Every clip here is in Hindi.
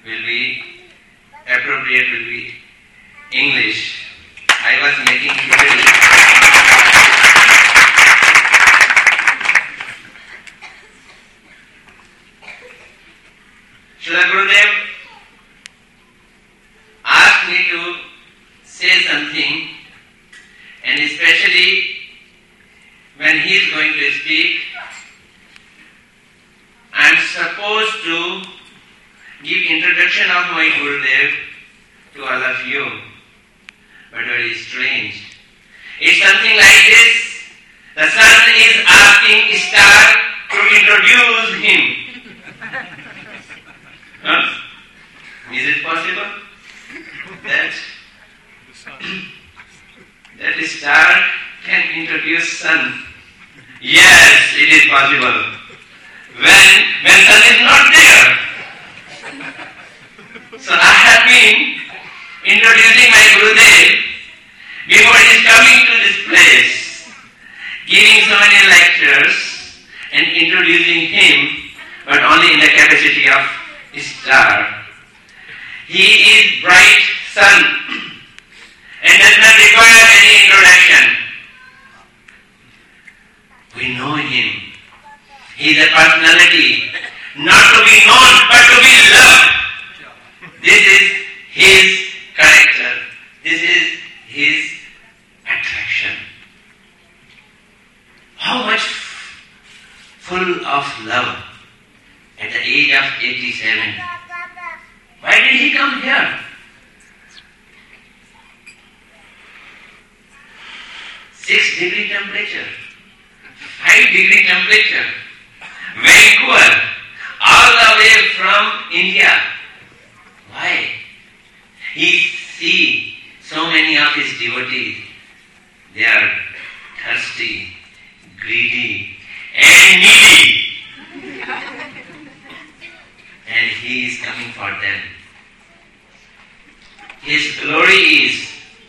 will be appropriate, will be English. I was making it very... Srila Gurudev asked me to say something, and especially when he is going to speak, I am supposed to give introduction of my Gurudev to all of you. But very strange. It's something like this. The sun is asking star to introduce him. Huh? Is it possible that the star can introduce sun? Yes, it is possible. When sun is not there. So I have been introducing my Gurudev before he is coming to this place, giving so many lectures and introducing him, but only in the capacity of star. He is bright sun and does not require any introduction. We know him. He is a personality, not to be known, but to be loved. This is his character. This is his attraction. How much full of love at the age of 87. Why did he come here? 6-degree temperature, 5-degree temperature, Vancouver, all the way from India. Why? He sees so many of his devotees, they are thirsty, greedy, and needy. And he is coming for them. His glory is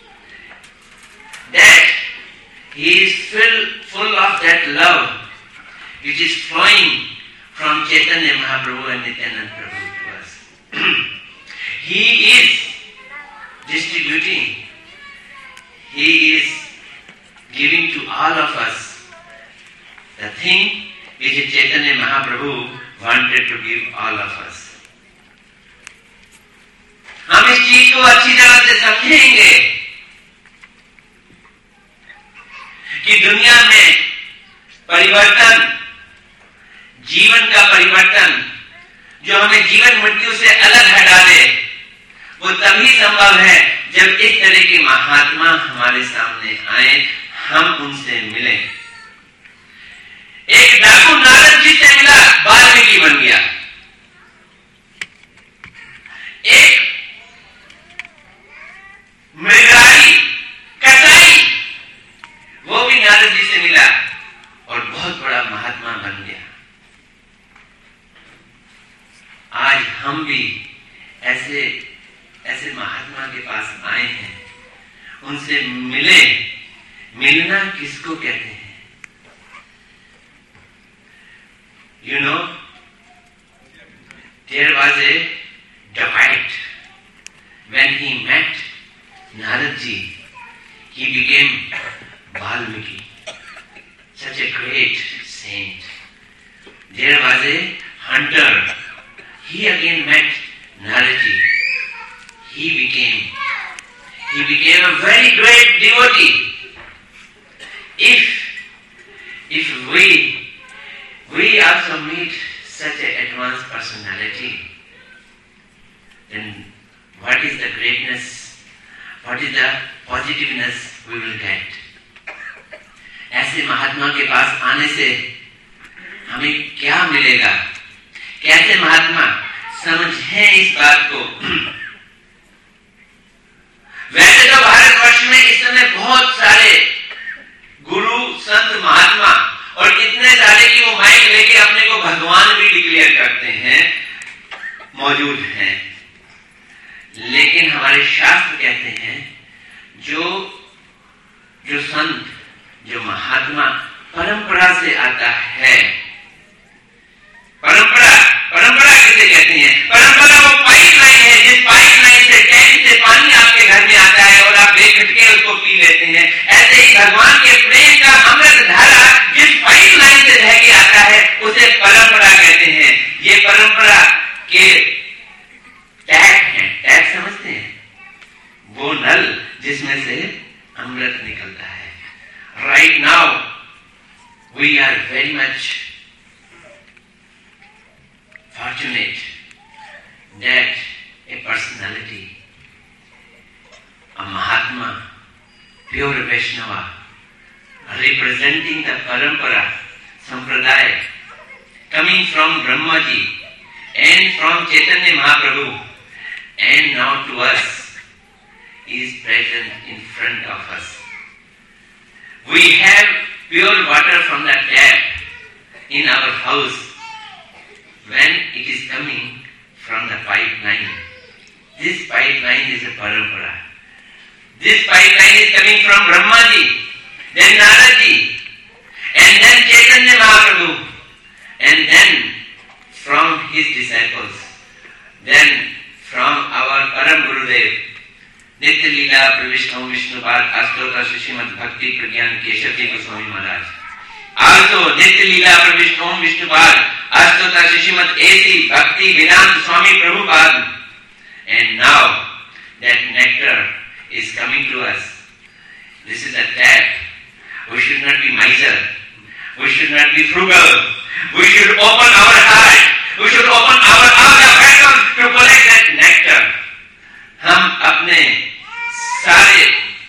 that he is full of that love which is flowing from Chaitanya Mahaprabhu and Nityananda Prabhu to us. He is distributing, he is giving to all of us the thing which Chaitanya Mahaprabhu wanted to give all of us. हम इस चीज को अच्छी तरह से समझेंगे कि दुनिया में परिवर्तन, जीवन का परिवर्तन जो हमें जीवन मृत्यु से अलग हटा दे, वो तभी संभव है जब इस तरह के महात्मा हमारे सामने आए, हम उनसे मिलें। एक डाकू नारद जी से मिला, वाल्मीकि बन गया। एक मृगाई, कसाई, वो भी नारद जी से मिला और बहुत बड़ा महात्मा बन गया। आज हम भी ऐसे महात्मा के पास आए हैं, उनसे मिले। मिलना किसको कहते हैं? You know, there was a Dacoit. When he met Naradji, he became Valmiki, such a great saint. There was a hunter. He again met Naradji. He became a very great devotee. If we also meet such an advanced personality, then what is the greatness, what is the positiveness we will get? ऐसे महात्मा के पास आने से हमें क्या मिलेगा? कैसे महात्मा समझें इस बात को? वैसे तो भारतवर्ष में इस समय बहुत सारे गुरु, संत, महात्मा और इतने सारे कि वो माइक लेके अपने को भगवान भी डिक्लेयर करते हैं, मौजूद हैं। लेकिन हमारे शास्त्र कहते हैं जो संत, जो महात्मा परंपरा से आता है, परंपरा किसे कहते हैं? परंपरा वो पाइपलाइन परंपरा के टैप हैं, टैप समझते हैं, वो नल जिसमें से अमृत निकलता है. Right now we are very much fortunate that a personality, a Mahatma, pure Vaishnava, representing the Parampara, Sampradaya, coming from Brahmaji and from Chaitanya Mahaprabhu and now to us, is present in front of us. We have pure water from the tap in our house when it is coming from the pipeline. This pipeline is a parampara. This pipeline is coming from Brahmaji, then Naraji, and then Chaitanya Mahaprabhu, and then from his disciples, then from our Param Gurudev, Nitya Leela Pravishnav Vishnupad Astota Srimad Bhakti Pragyan Keshavji Goswami Maharaj. Also Nitya Leela Pravishnav Vishnupad Astota Srimad A.C. Bhakti Vedanta Swami Prabhupada. And now that nectar is coming to us. This is a tap. We should not be miser. We should not be frugal. We should open our heart. We should open our vessels to collect that nectar. हम अपने सारे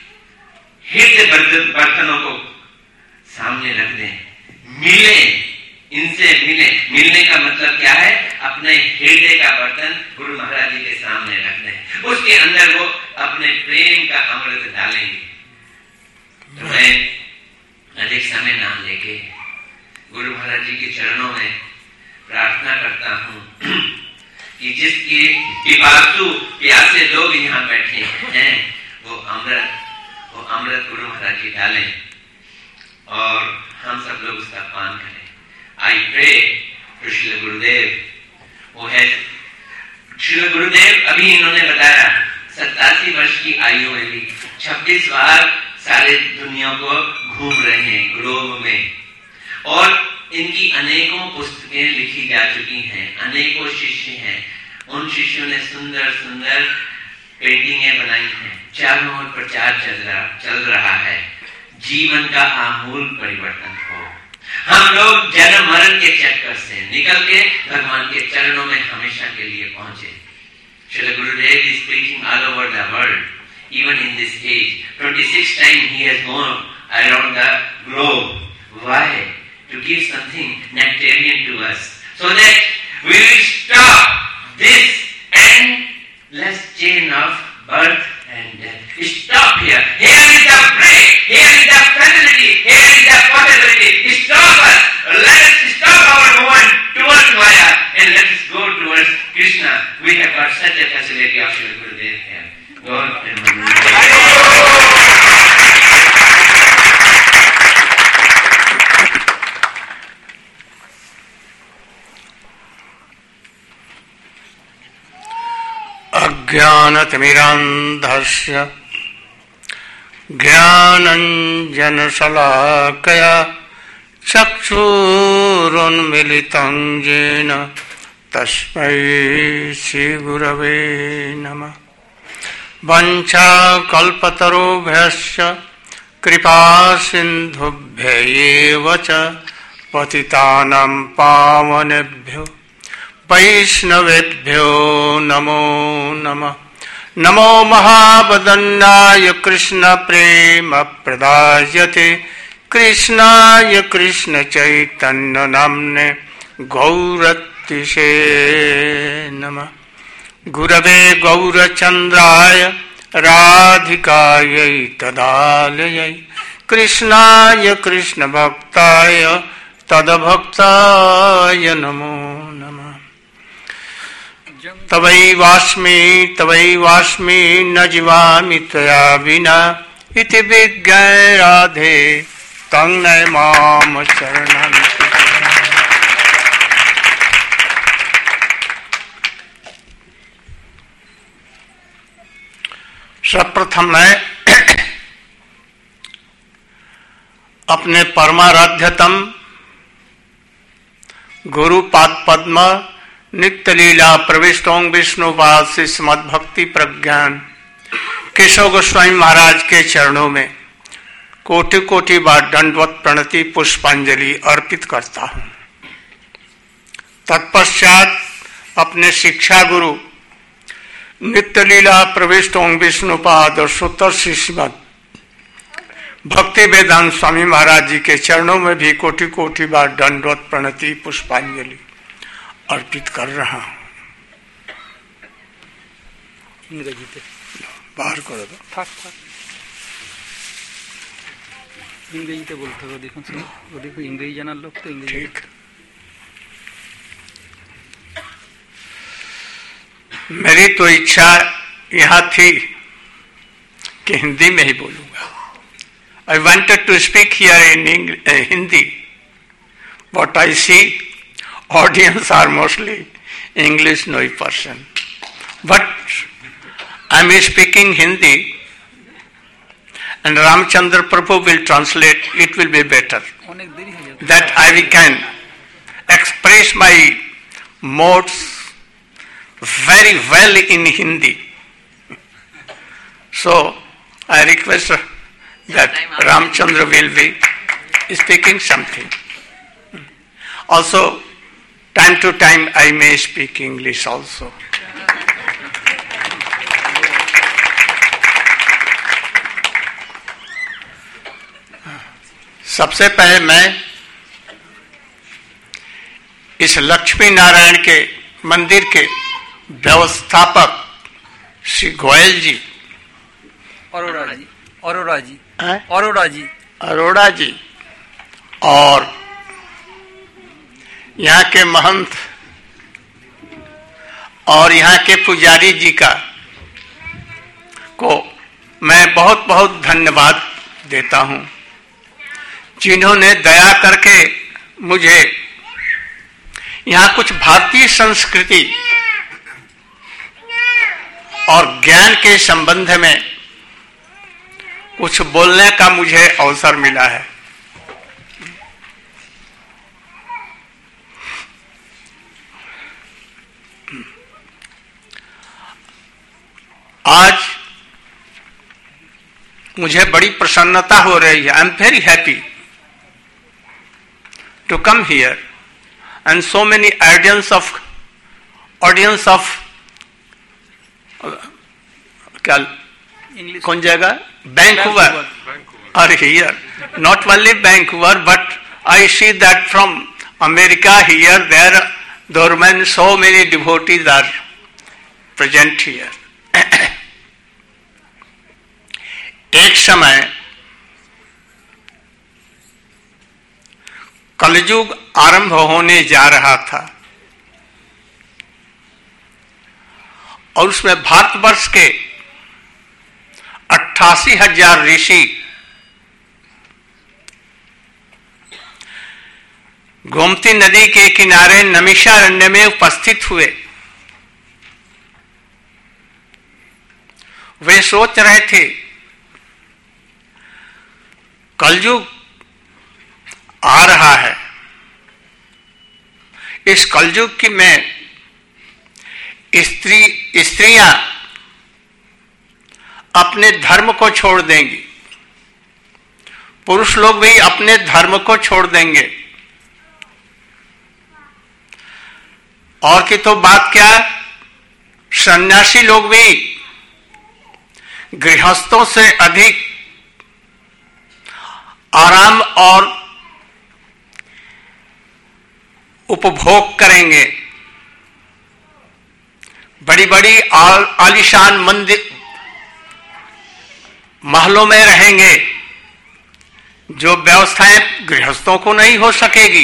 हृदय बर्तनों को सामने रख दें, मिले, इनसे मिले. मिलने का मतलब क्या है? अपने हृदय का बर्तन गुरु महाराज जी के सामने रख दें, उसके अंदर वो अपने प्रेम का अमृत डालेंगे. तो मैं अधिक समय ना लेके गुरु महाराज जी के चरणों में प्रार्थना करता हूँ कि जिसके पिपासु प्यासे लोग यहाँ बैठे हैं वो अमृत गुरु महाराज जी डालें और हम सब लोग उसका पान करें. I pray to Shri Gurudev. वो है श्री गुरुदेव. अभी इन्होंने बताया 87 वर्ष की आयु में भी 26 बार सारे दुनिया को घूम रहे हैं ग्लोब में, और इनकी अनेकों पुस्तकें लिखी जा चुकी हैं, अनेकों शिष्य हैं. उन शिष्यों ने सुंदर सुंदर पेंटिंगें बनाई हैं. चारों ओर प्रचार चल रहा है. जीवन का आमूल परिवर्तन हो. हम लोग जन्म मरण के चक्कर से निकल के भगवान के चरणों में हमेशा के लिए पहुंचे. Shri Gurudev is preaching all over the world, even in this age. 26 times he has gone around the globe. Why? To give something nectarian to us, so that we will stop this endless chain of birth and death. Stop here. Here is the break. Here is the facility. Here is the possibility. Stop us. Let us stop our movement towards Maya and let us go towards Krishna. We have got such a facility of Shri Gurudev here. God अज्ञानतिमिरान्धस्य ज्ञानञ्जनशलाकया चक्षुरुन्मिलितं येन तस्मै श्रीगुरवे नमः. वञ्चाकल्पतरुभ्यश्च कृपासिन्धुभ्यैव च पतितानां पावनेभ्यो वैष्णवेभ्यो नमो नमः. नमो महावदन्नाय कृष्ण प्रेम प्रदायते कृष्णाय कृष्ण चैतन्य नाम्ने गौरतिसे नमः. गुरवे गौरचन्द्राय राधिकायै तदालयै कृष्णाय कृष्ण भक्ताय तदभक्ताय नमो नमः. तवैवास्मि न जीवामि त्वया विना इति विज्ञाय राधे तं नय माम शरणं. सर्वप्रथम मैं अपने परमाराध्यतम गुरु पाद पद्म नित्य लीला प्रविष्टों विष्णुपाद श्रीमद् भक्ति प्रज्ञान केशव गोस्वामी महाराज के चरणों में कोटि कोटि बार दंडवत प्रणति पुष्पांजलि अर्पित करता हूं। तत्पश्चात अपने शिक्षा गुरु नित्य लीला प्रविष्टों विष्णुपाद और सुतर श्रीमद् भक्ति वेदांत स्वामी महाराज जी के चरणों में भी कोटि कोटि बार दंडवत प्रणति पुष्पांजलि अर्पित कर रहा हूं। बाहर करो तो থাক इंग्रेजीते बोलते हो। देखो वो देखो इंग्रेजी जाना लोग तो इंग्रेजी। ठीक। मेरी तो इच्छा यहां थी कि हिंदी में ही बोलूंगा। I wanted to speak here in Hindi, but I see audience are mostly English knowing person. But I am speaking Hindi, and Ramchandra Prabhu will translate. It will be better. That I can express my modes very well in Hindi. So I request that Ramchandra will be speaking something. Also, time to time I may speak English also. सबसे पहले मैं इस लक्ष्मी नारायण के मंदिर के व्यवस्थापक श्री गोयल जी, अरोड़ा जी और यहाँ के महंत और यहाँ के पुजारी जी का को मैं बहुत बहुत धन्यवाद देता हूँ, जिन्होंने दया करके मुझे यहाँ कुछ भारतीय संस्कृति और ज्ञान के संबंध में कुछ बोलने का मुझे अवसर मिला है। आज मुझे बड़ी प्रसन्नता हो रही है। I am very happy to come here and so many audience of क्या कौन जगह Vancouver are here. Not only Vancouver, but I see that from America here, there so many devotees are present here. एक समय कलयुग आरंभ होने जा रहा था और उसमें भारतवर्ष के 88,000 ऋषि गोमती नदी के किनारे नमिषारण्य में उपस्थित हुए। वे सोच रहे थे कलयुग आ रहा है, इस कलयुग की में स्त्रियां अपने धर्म को छोड़ देंगी, पुरुष लोग भी अपने धर्म को छोड़ देंगे। और की तो बात क्या, सन्यासी लोग भी गृहस्थों से अधिक आराम और उपभोग करेंगे, बड़ी बड़ी आलीशान मंदिर महलों में रहेंगे, जो व्यवस्थाएं गृहस्थों को नहीं हो सकेगी,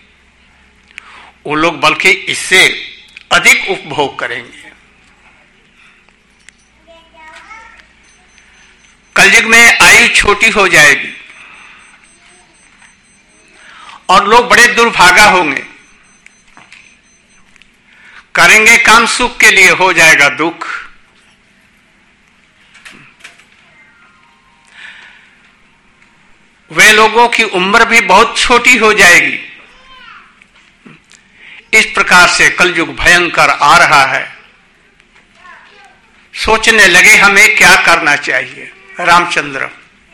वो लोग बल्कि इससे अधिक उपभोग करेंगे। कलयुग में आयु छोटी हो जाएगी और लोग बड़े दुर्भागा होंगे, करेंगे काम सुख के लिए, हो जाएगा दुख। वे लोगों की उम्र भी बहुत छोटी हो जाएगी, इस प्रकार से कलयुग भयंकर आ रहा है। सोचने लगे हमें क्या करना चाहिए। Ramchandra.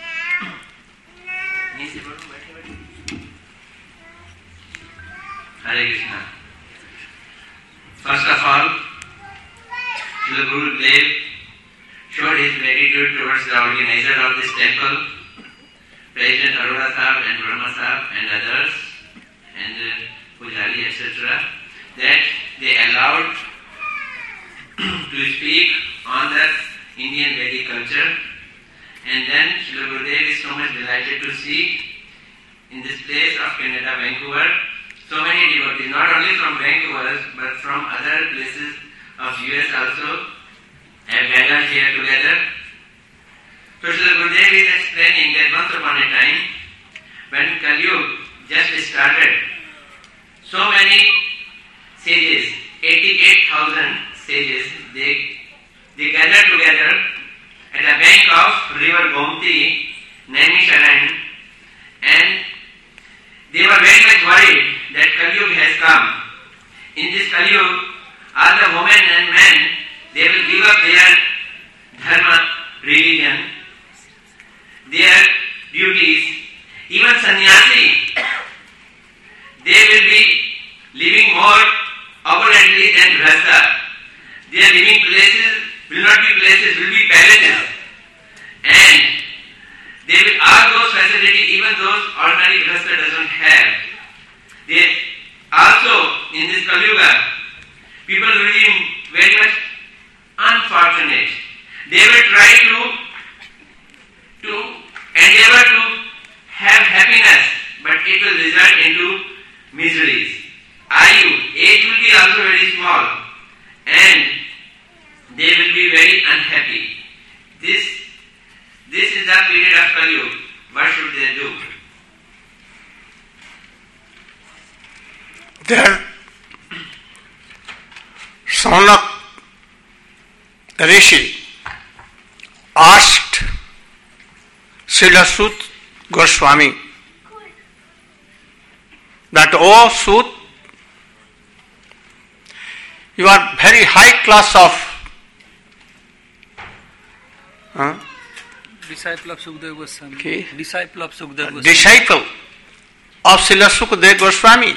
Hare Krishna. First of all, Srila Gurudev showed his gratitude towards the organizer of this temple, President Arora Sahib and Brahma Sahib and others, and Pujari, etc., that they allowed to speak on the Indian Vedic culture. And then Srila Gurudev is so much delighted to see in this place of Canada, Vancouver, so many devotees, not only from Vancouver, but from other places of US also, have gathered here together. So Srila Gurudev is explaining that once upon a time, when Kali Yuga just started, so many sages, 88,000 sages, they gathered together at the bank of river Gomti, Naimisharan, and they were very much worried that Kali Yuga has come. In this Kali Yuga, all the women and men, they will give up their dharma, religion, their duties. Even sannyasi, they will be living more opulently than grihastha. Their living places will not be places, will be palaces. And they will all those facilities, even those ordinary grihastha doesn't have. They also, in this Kali Yuga, people will be very much unfortunate. They will try to endeavor to have happiness, but it will result into miseries. Age will be also very small, and they will be very unhappy. This is the period of Kali Yuga. What should they do? There, Saunak Rishi asked Srila Sut Goswami that, "Oh Sut, you are very high class of disciple of Sukadeva Goswami. Okay. Disciple of Sukadeva Goswami. Disciple of Srila Sukadeva Goswami.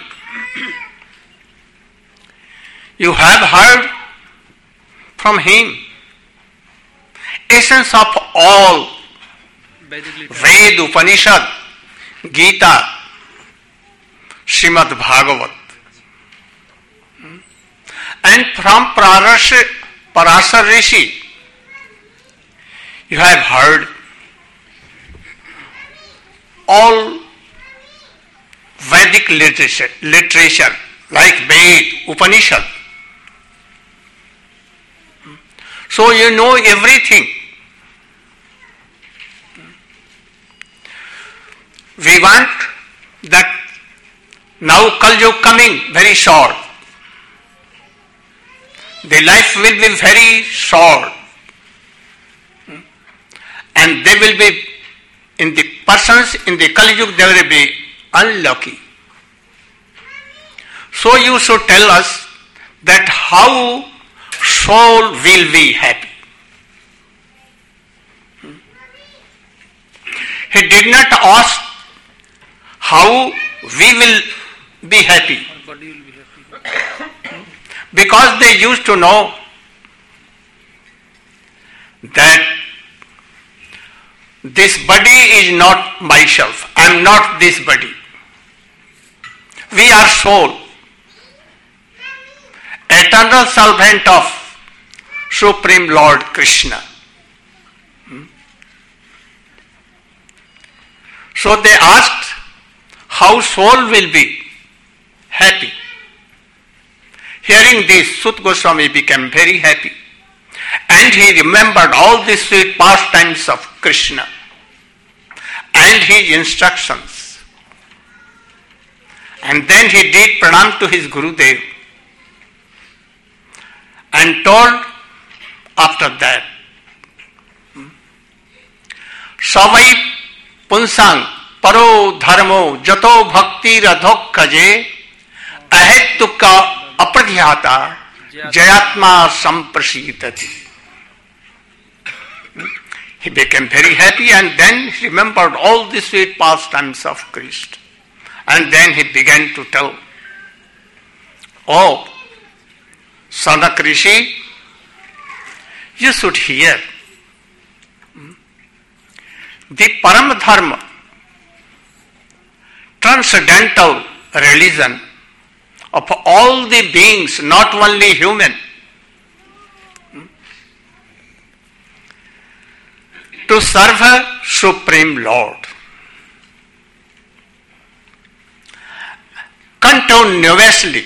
You have heard from him essence of all Ved, Upanishad, Gita, Srimad Bhagavat. And from Parasar Rishi, you have heard all Vedic literature like Ved, Upanishad. So you know everything. We want that now Kali Yuga coming very short. The life will be very short. And they will be, in the persons in the Kali Yuga, they will be unlucky. So you should tell us that how soul will be happy. He did not ask how we will be happy. Our body will be happy. Because they used to know that this body is not myself. I am not this body. We are soul, eternal servant of Supreme Lord Krishna. So they asked how soul will be happy. Hearing this, Sut Goswami became very happy, and he remembered all the sweet pastimes of Krishna and his instructions. And then he did pranam to his Gurudev and told after that, Savai Punsang Paro Dharmo Jato Bhakti Radhokkaje अहेतुक अप्रतिहता जयात्मा संप्रसीदति. He became very happy and then he remembered all the sweet pastimes of Krishna. And then he began to tell, "Oh, Sanak Rishi, you should hear. The Paramadharma, transcendental religion of all the beings, not only human, to serve a Supreme Lord. Continuously,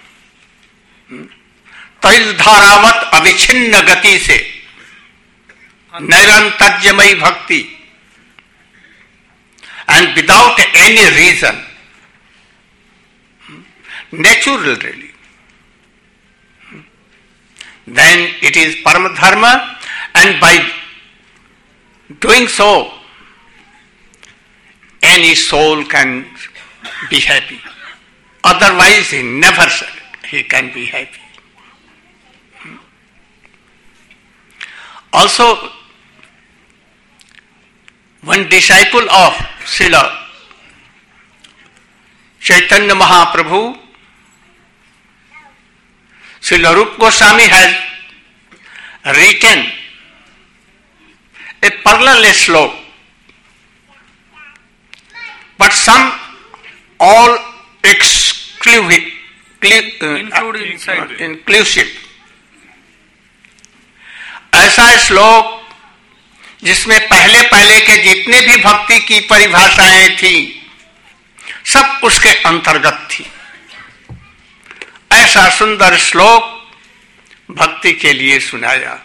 तैल धारावत अविच्छिन्न गति से निरंतर्यमयी भक्ति, and without any reason, naturally, then it is Paramadharma, and by doing so, any soul can be happy. Otherwise, he can be happy. Also, one disciple of Srila Chaitanya Mahaprabhu, Srila Rupa Goswami, has written a parallel sloka, but some all inclusive. ऐसा श्लोक जिसमें पहले पहले के जितने भी भक्ति की परिभाषाएं थी सब उसके अंतर्गत थी. ऐसा सुंदर श्लोक भक्ति के लिए सुनाया.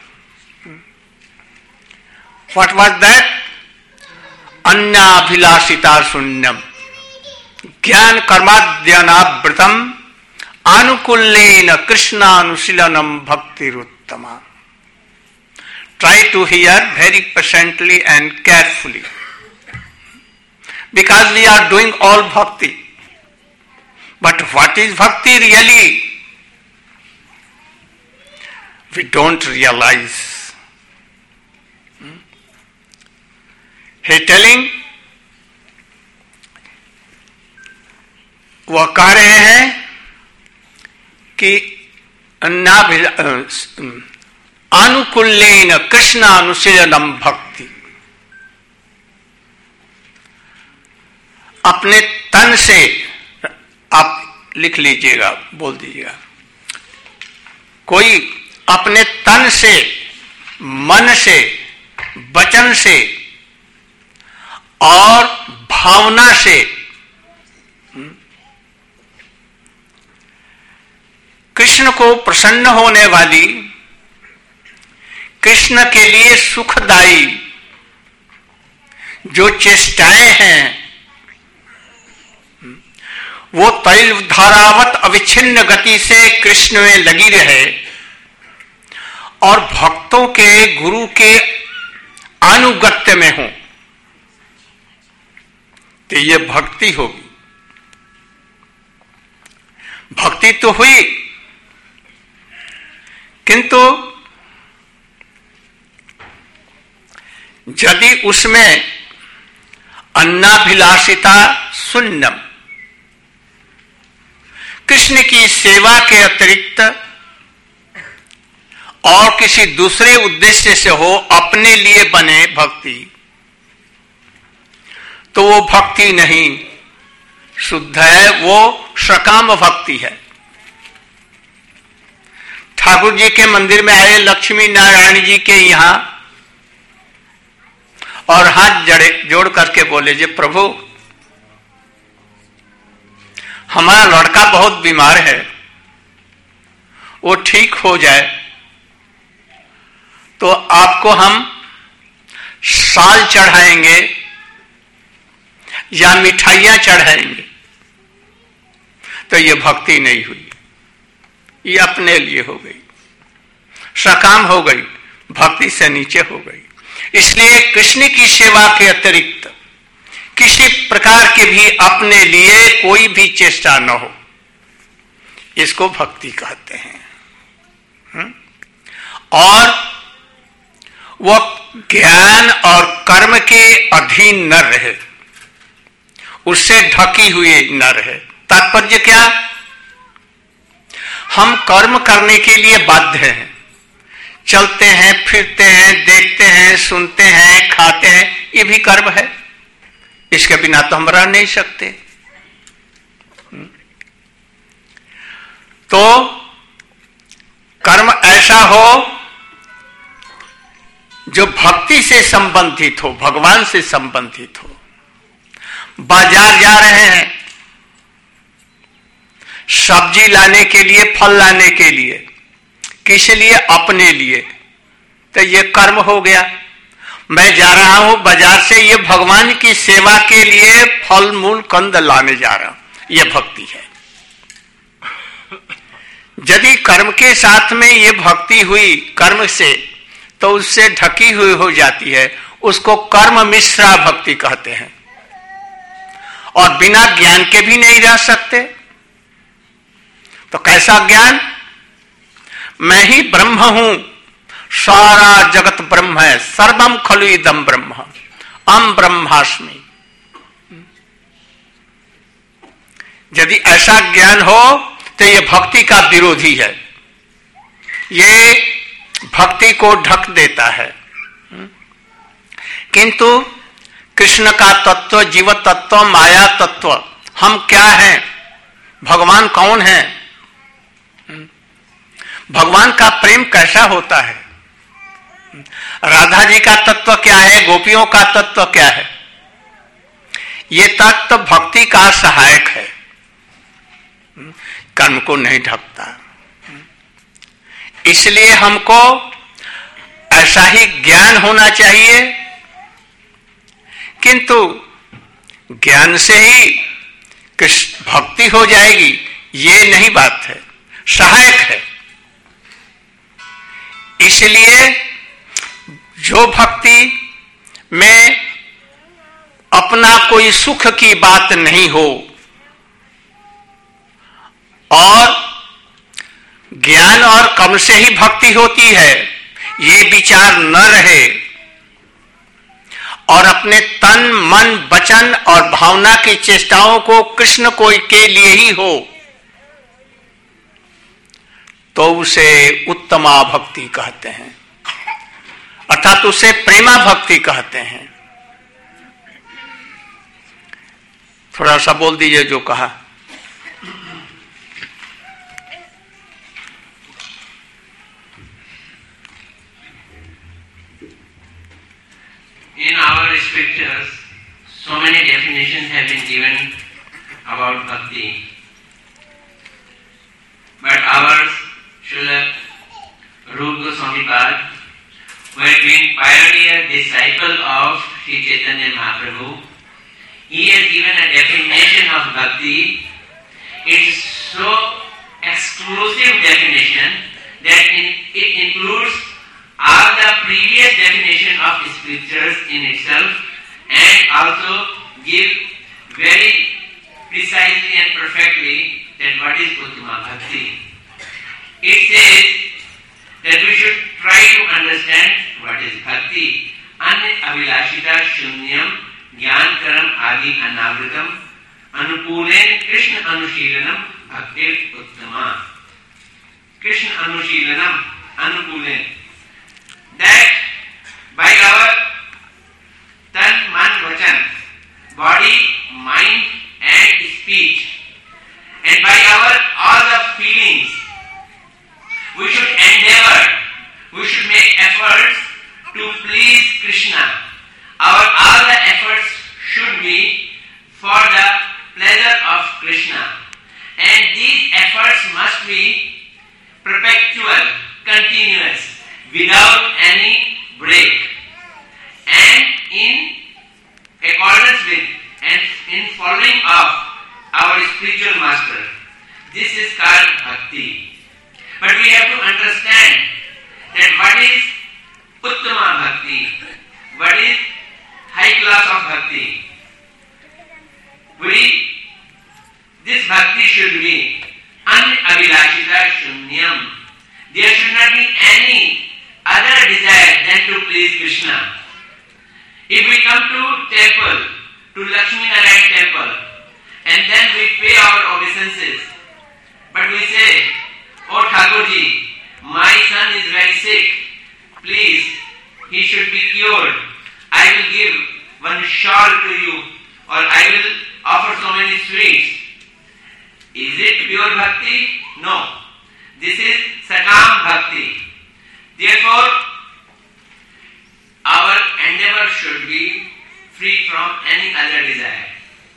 What was that? अन्याभिलाषिता शून्यम ज्ञान कर्माद्यानावृतम आनुकूल्येन कृष्णानुशीलनम भक्तिरुत्तमा. Try to hear very patiently and carefully, because we are doing all bhakti. But what is bhakti really? We don't realize. He telling, वह कह रहे हैं कि अनुकूल्येन कृष्णानुशीलनम भक्ति. अपने तन से, आप लिख लीजिएगा, बोल दीजिएगा, कोई अपने तन से, मन से, वचन से और भावना से कृष्ण को प्रसन्न होने वाली, कृष्ण के लिए सुखदायी जो चेष्टाएं हैं वो तैल धारावत अविच्छिन्न गति से कृष्ण में लगी रहे और भक्तों के गुरु के अनुगत्य में हो, तो ये भक्ति होगी. भक्ति तो हुई, किंतु यदि उसमें अन्नाभिलाषिता शून्यम, कृष्ण की सेवा के अतिरिक्त और किसी दूसरे उद्देश्य से हो, अपने लिए बने भक्ति, तो वो भक्ति नहीं, शुद्ध है, वो सकाम भक्ति है. ठाकुर जी के मंदिर में आए लक्ष्मी नारायण जी के यहां और हाथ जोड़ करके बोले, जे प्रभु हमारा लड़का बहुत बीमार है, वो ठीक हो जाए तो आपको हम साल चढ़ाएंगे या मिठाइयां चढ़ाएंगे. तो ये भक्ति नहीं हुई, ये अपने लिए हो गई, सकाम हो गई, भक्ति से नीचे हो गई. इसलिए कृष्ण की सेवा के अतिरिक्त किसी प्रकार के भी अपने लिए कोई भी चेष्टा न हो, इसको भक्ति कहते हैं। और वो ज्ञान और कर्म के अधीन न रहे, उससे ढकी हुई न रहे। तात्पर्य क्या? हम कर्म करने के लिए बाध्य हैं, चलते हैं, फिरते हैं, देखते हैं, सुनते हैं, खाते हैं, ये भी कर्म है। इसके बिना तो हम रह नहीं सकते। तो कर्म ऐसा हो जो भक्ति से संबंधित हो, भगवान से संबंधित हो। बाजार जा रहे हैं सब्जी लाने के लिए, फल लाने के लिए, किस लिए? अपने लिए। तो ये कर्म हो गया। मैं जा रहा हूं बाजार से, ये भगवान की सेवा के लिए फल मूल कंद लाने जा रहा हूं, ये भक्ति है। यदि कर्म के साथ में ये भक्ति हुई कर्म से, तो उससे ढकी हुई हो जाती है, उसको कर्म मिश्रा भक्ति कहते हैं। और बिना ज्ञान के भी नहीं रह सकते। तो कैसा ज्ञान? मैं ही ब्रह्म हूं, सारा जगत ब्रह्म है, सर्वम खलु इदम ब्रह्म, अहम ब्रह्मास्मि। यदि ऐसा ज्ञान हो तो ये भक्ति का विरोधी है, ये भक्ति को ढक देता है। किंतु कृष्ण का तत्व, जीव तत्व, माया तत्व, हम क्या हैं, भगवान कौन है, भगवान का प्रेम कैसा होता है, राधा जी का तत्व क्या है, गोपियों का तत्व क्या है, ये तत्व भक्ति का सहायक है, कर्म को नहीं ढकता। इसलिए हमको ऐसा ही ज्ञान होना चाहिए। किंतु ज्ञान से ही भक्ति हो जाएगी, ये नहीं बात है, सहायक है। इसलिए जो भक्ति में अपना कोई सुख की बात नहीं हो और ज्ञान और कर्म से ही भक्ति होती है, ये विचार न रहे और अपने तन, मन, वचन और भावना की चेष्टाओं को कृष्ण को के लिए ही हो, तो उसे उत्तमा भक्ति कहते हैं, अर्थात उसे प्रेमा भक्ति कहते हैं। थोड़ा सा बोल दीजिए जो कहा। In our scriptures, so many definitions have been given about bhakti. But ours, Srila Rupa Goswami Pad, who had been pioneer disciple of Sri Chaitanya Mahaprabhu, he has given a definition of bhakti. It's so exclusive definition that it includes all the previous definition of scriptures in itself and also give very precisely and perfectly that what is Uttama Bhakti. It says that we should try to understand what is Bhakti. Anya Avilashita Shunyam Gyan Karam Adi Anavritam Anupulen Krishna Anushilanam Bhakti Uttama. Krishna Anushilanam Anupulen. That by our tan, man, vachan, body, mind and speech, and by our all the feelings, we should endeavor, we should make efforts to please Krishna. All the efforts should be for the pleasure of Krishna, and these efforts must be perpetual, continuous, without any break, and in accordance with and in following of our spiritual master. This is called bhakti. But we have to understand that what is uttama bhakti, what is high class of bhakti. This bhakti should be unabhilashita. any other desire than to please Krishna. If we come to temple, to Lakshmi Narayan temple, and then we pay our obeisances, but we say, "Oh Thakurji, my son is very sick, please, he should be cured. I will give one shawl to you, or I will offer so many sweets." Is it pure bhakti? No. This is sakam bhakti. Therefore, our endeavor should be free from any other desire.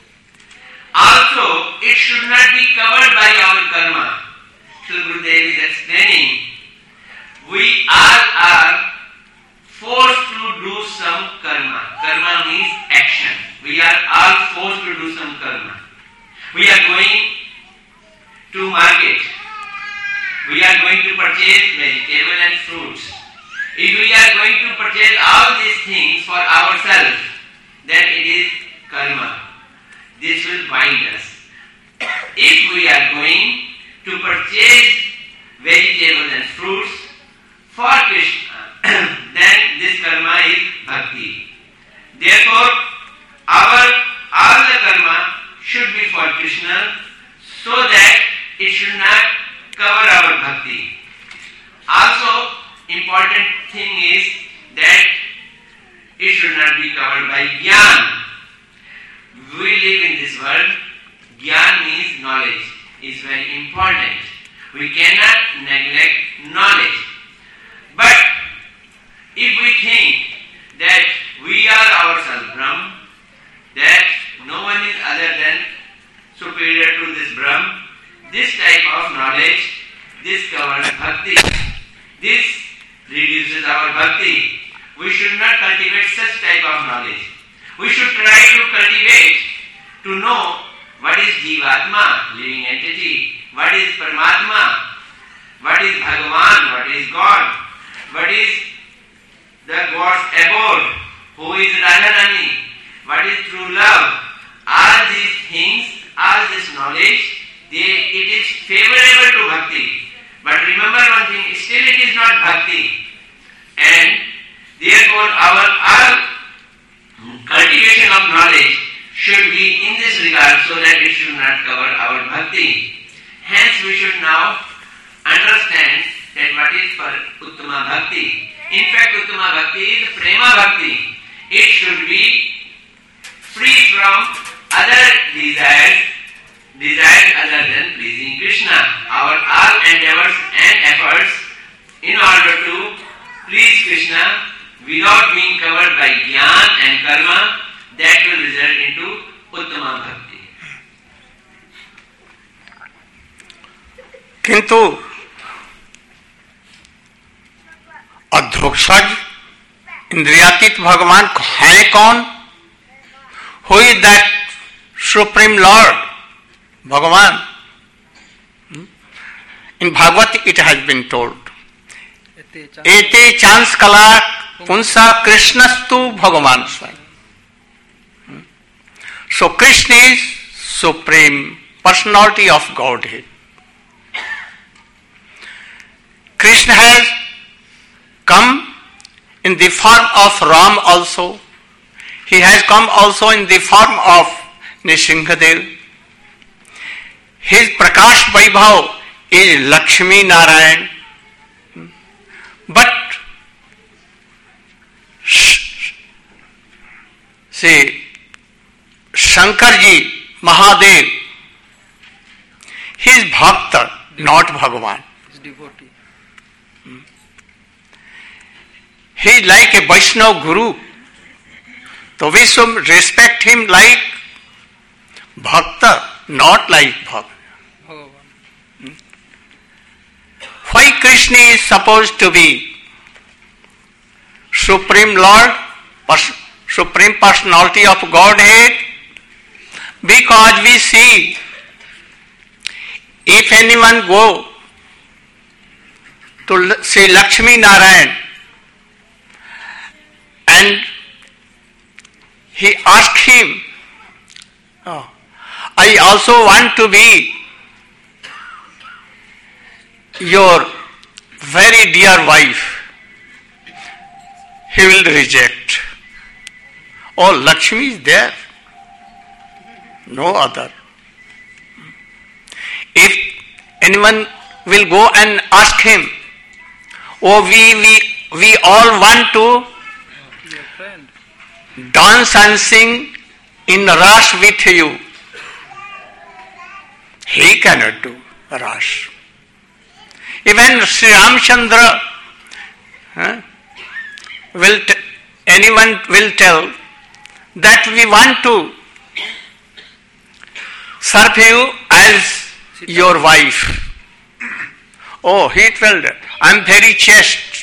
Also, it should not be covered by our karma. Sri Gurudev is explaining, we all are forced to do some karma. Karma means action. We are all forced to do some karma. We are going to market. We are going to purchase vegetables and fruits. If we are going to purchase all these things for ourselves, then it is karma. This will bind us. If we are going to purchase vegetables and fruits for Krishna, then this karma is bhakti. Therefore, all the karma should be for Krishna, so that it should not cover our bhakti. Also, important thing is that it should not be covered by jnana. We live in this world. Jnana means knowledge. Is very important. We cannot neglect knowledge. But if we think that we are ourselves Brahm, that no one is other than superior to this Brahm, this type of knowledge, this covers bhakti. This reduces our bhakti. We should not cultivate such type of knowledge. We should try to cultivate, to know what is Jivatma, living entity, what is Paramatma, what is Bhagavan, what is God, what is the God's abode, who is Radharani, what is true love. All these things, all this knowledge, it is favorable to bhakti. But remember one thing, still it is not bhakti. And therefore our cultivation of knowledge should be in this regard, so that it should not cover our bhakti. Hence we should now understand that what is Uttama Bhakti. In fact, Uttama Bhakti is Prema Bhakti. It should be free from other desires other than pleasing Krishna. Our all endeavors and efforts in order to please Krishna without being covered by jnana and karma, that will result into Uttama Bhakti. किंतु अध्योक्षज इंद्रियातीत भगवान है कौन? Who is that supreme lord Bhagavan? In Bhagavat it has been told, एते चांस कला पुंसा कृष्णस्तु भगवान स्वयं. So Krishna is supreme personality of Godhead. Krishna has come in the form of Ram also. He has come also in the form of Nrsimhadev. His Prakash Vaibhav is Lakshmi Narayan. But see, Shankarji, Mahadev, he is Bhakta, not Bhagavan. His devotee. He is like a Vaishnava Guru. So we should respect him like Bhakta, not like Bhagavan. Why Krishna is supposed to be Supreme Lord, Supreme Personality of Godhead? Because we see, if anyone go to see Lakshmi Narayan and he asked him, oh, I also want to be your very dear wife. he will reject. Oh, Lakshmi is there, no other. If anyone will go and ask him, oh, we all want to dance and sing in Ras with you, he cannot do Ras. Even Sri Ramchandra, anyone will tell that we want to serve you as your wife. Oh, he told, I am very chaste.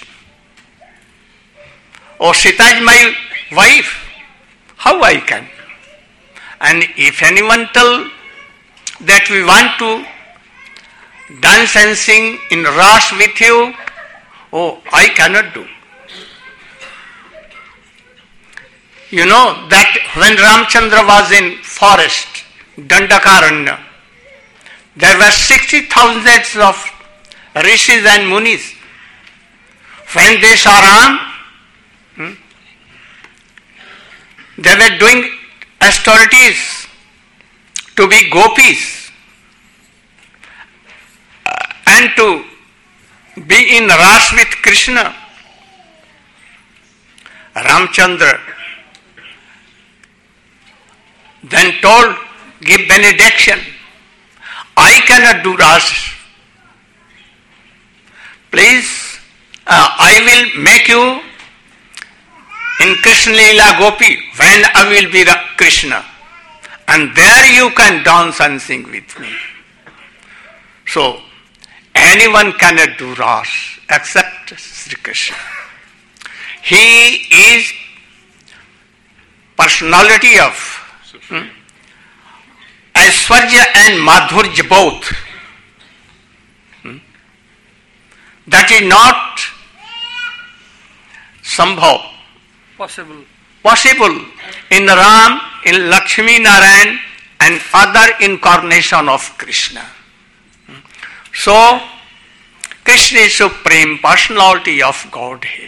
Oh, Sita is my wife. How I can? And if anyone tell that we want to dance and sing in Ras with you, oh, I cannot do. You know that when Ramchandra was in forest, Dandakaranya, there were 60,000 of rishis and munis. When they saw Ram, they were doing austerities to be gopis and to be in Ras with Krishna. Ramchandra then told, give benediction. I cannot do Ras. Please, I will make you in Krishna Leela Gopi when I will be Krishna. And there you can dance and sing with me. So, anyone cannot do Ras except Sri Krishna. He is personality of Aishwarya and Madhurya both. That is not somehow possible in Ram, in Lakshmi Narayan and other incarnation of Krishna. So, Krishna is supreme personality of Godhead.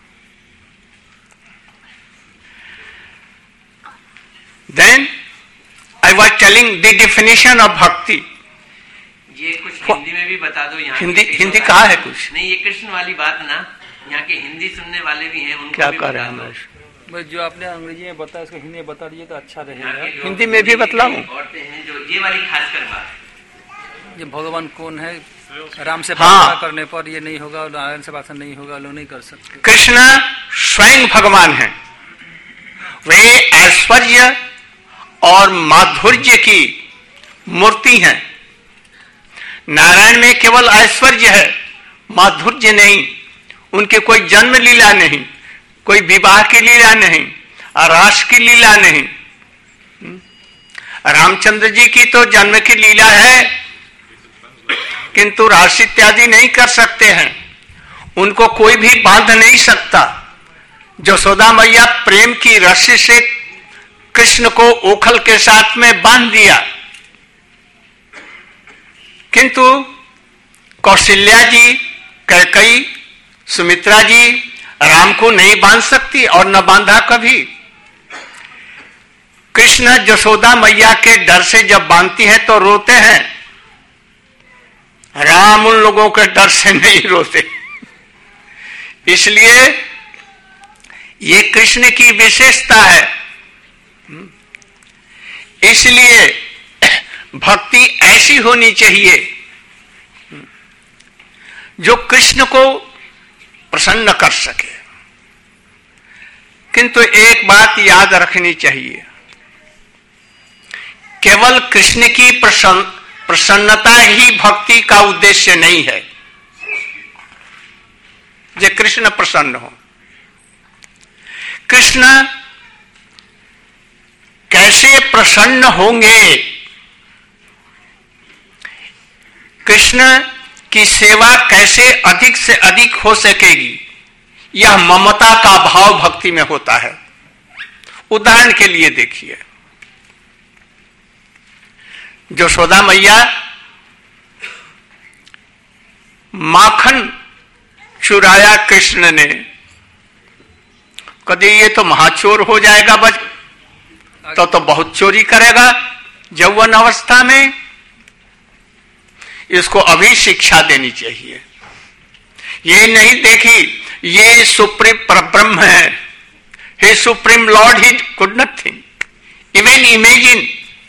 Then I was telling the definition of bhakti. ये कुछ हिंदी में भी बता दो यहाँ हिंदी कहाँ है कुछ नहीं, ये कृष्ण वाली बात ना, यहाँ के हिंदी सुनने वाले भी हैं, उनको क्या भी कर रहे हैं बस जो आपने अंग्रेजी में बताया इसको हिंदी में बता दीजिए तो अच्छा रहेगा। हिंदी में भी बतलाऊं? औरतें हैं जो ये वाली खासकर बात, ये भगवान कौन है, राम से प्रार्थना करने पर ये नहीं होगा, नारायण से प्रार्थना नहीं होगा, लोग नहीं कर सकते। कृष्ण स्वयं भगवान है, वे ऐश्वर्य और माधुर्य की मूर्ति हैं। नारायण में केवल ऐश्वर्य है, माधुर्य नहीं। उनके कोई जन्म लीला नहीं, कोई विवाह की लीला नहीं, रास की लीला नहीं। रामचंद्र जी की तो जन्म की लीला है, किंतु रास इत्यादि नहीं कर सकते हैं, उनको कोई भी बांध नहीं सकता। यशोदा मैया प्रेम की रस्सी से कृष्ण को ओखल के साथ में बांध दिया, किंतु कौशल्या जी, कैकेयी, सुमित्रा जी राम को नहीं बांध सकती और न बांधा कभी। कृष्ण यशोदा मैया के डर से जब बांधती है तो रोते हैं, राम उन लोगों के डर से नहीं रोते। इसलिए ये कृष्ण की विशेषता है। इसलिए भक्ति ऐसी होनी चाहिए जो कृष्ण को प्रसन्न कर सके। किंतु एक बात याद रखनी चाहिए, केवल कृष्ण की प्रसन्नता ही भक्ति का उद्देश्य नहीं है। जो कृष्ण प्रसन्न हो, कृष्ण कैसे प्रसन्न होंगे, कृष्ण की सेवा कैसे अधिक से अधिक हो सकेगी, यह ममता का भाव भक्ति में होता है। उदाहरण के लिए देखिए, यशोदा मैया माखन चुराया कृष्ण ने, कभी ये तो महाचोर हो जाएगा, बच तो बहुत चोरी करेगा यौवन अवस्था में। इसको अभी शिक्षा देनी चाहिए। ये नहीं देखी ये सुप्रीम परब्रह्म है, हे supreme lord, he could not think, even imagine.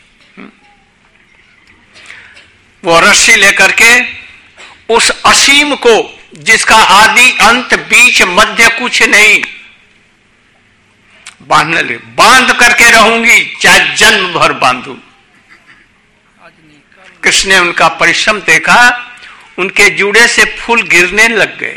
वो रस्सी लेकर के उस असीम को, जिसका आदि अंत बीच मध्य कुछ नहीं, बांध करके रहूंगी, चाहे जन्म भर बांधू। कृष्ण ने उनका परिश्रम देखा, उनके जूड़े से फूल गिरने लग गए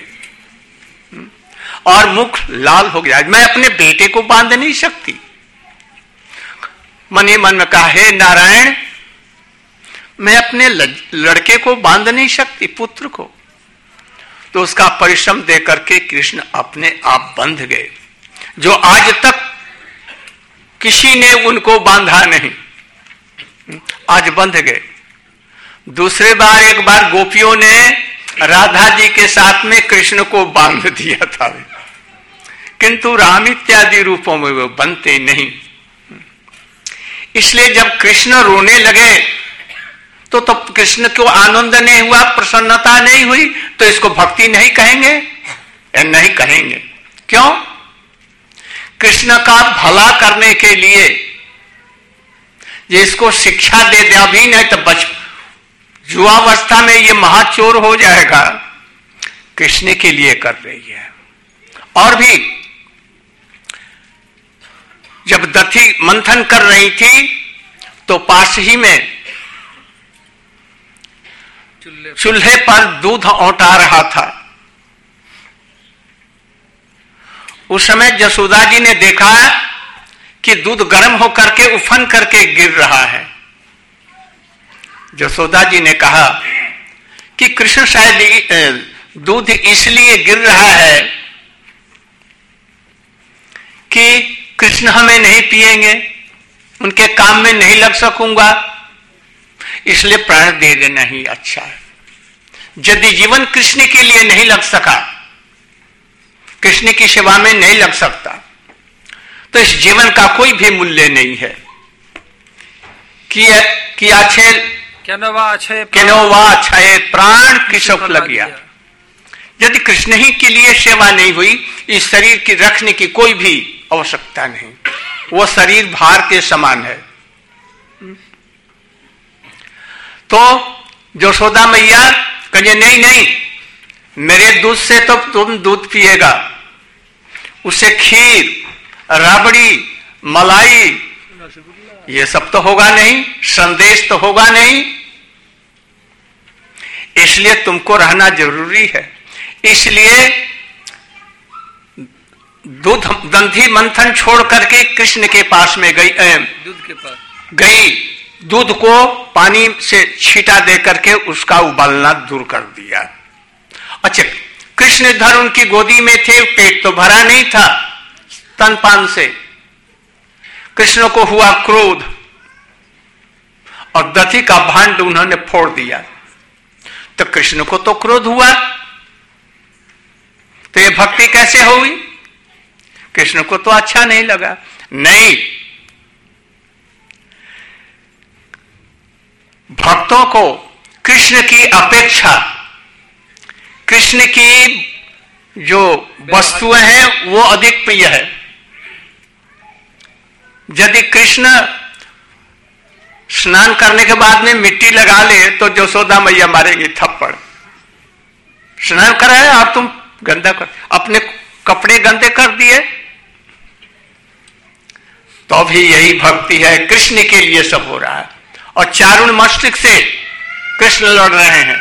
और मुख लाल हो गया। मैं अपने बेटे को बांध नहीं सकती। मन ही मन में कहा, हे नारायण, मैं अपने लड़के को बांध नहीं सकती, पुत्र को। तो उसका परिश्रम देकर के कृष्ण अपने आप बंध गए, जो आज तक किसी ने उनको बांधा नहीं, आज बंध गए। दूसरे बार, एक बार गोपियों ने राधा जी के साथ में कृष्ण को बांध दिया था, किंतु राम इत्यादि रूपों में वो बनते नहीं। इसलिए जब कृष्ण रोने लगे तो कृष्ण को आनंद नहीं हुआ, प्रसन्नता नहीं हुई, तो इसको भक्ति नहीं कहेंगे? नहीं कहेंगे। क्यों? कृष्ण का भला करने के लिए ये इसको शिक्षा दे दे, अभी नहीं तो युवावस्था में ये महाचोर हो जाएगा। कृष्ण के लिए कर रही है। और भी जब दथी मंथन कर रही थी तो पास ही में चूल्हे पर दूध औटा रहा था। उस समय जसोदा जी ने देखा कि दूध गर्म होकर के उफन करके गिर रहा है। जसोदा जी ने कहा कि कृष्ण शायद दूध इसलिए गिर रहा है कि कृष्ण हमें नहीं पिएंगे, उनके काम में नहीं लग सकूंगा, इसलिए प्राण दे देना ही अच्छा है। यदि जीवन कृष्ण के लिए नहीं लग सका, कृष्ण की सेवा में नहीं लग सकता, तो इस जीवन का कोई भी मूल्य नहीं है। कि अच्छे प्राण किसक लग गया। यदि कृष्ण ही के लिए सेवा नहीं हुई, इस शरीर की रखने की कोई भी आवश्यकता नहीं, वो शरीर भार के समान है। तो यशोदा मैया कहे, नहीं नहीं, मेरे दूध से तो तुम दूध पिएगा, उससे खीर, राबड़ी, मलाई, ये सब तो होगा नहीं, संदेश तो होगा नहीं, इसलिए तुमको रहना जरूरी है। इसलिए दूध दंधी मंथन छोड़ करके कृष्ण के पास में गई, दूध के पास गई, दूध को पानी से छींटा दे करके उसका उबालना दूर कर दिया। अच्छा, कृष्ण इधर उनकी गोदी में थे, पेट तो भरा नहीं था स्तनपान से। कृष्ण को हुआ क्रोध और दथी का भांड उन्होंने फोड़ दिया। तो कृष्ण को तो क्रोध हुआ, तो ये भक्ति कैसे हुई? कृष्ण को तो अच्छा नहीं लगा। नहीं, भक्तों को कृष्ण की अपेक्षा कृष्ण की जो वस्तुएं हैं वो अधिक प्रिय है। यदि कृष्ण स्नान करने के बाद में मिट्टी लगा ले तो यशोदा मैया मारेगी थप्पड़। स्नान कराया और तुम गंदा कर, अपने कपड़े गंदे कर दिए, तो भी यही भक्ति है। कृष्ण के लिए सब हो रहा है और चारुण मस्तिष्क से कृष्ण लड़ रहे हैं।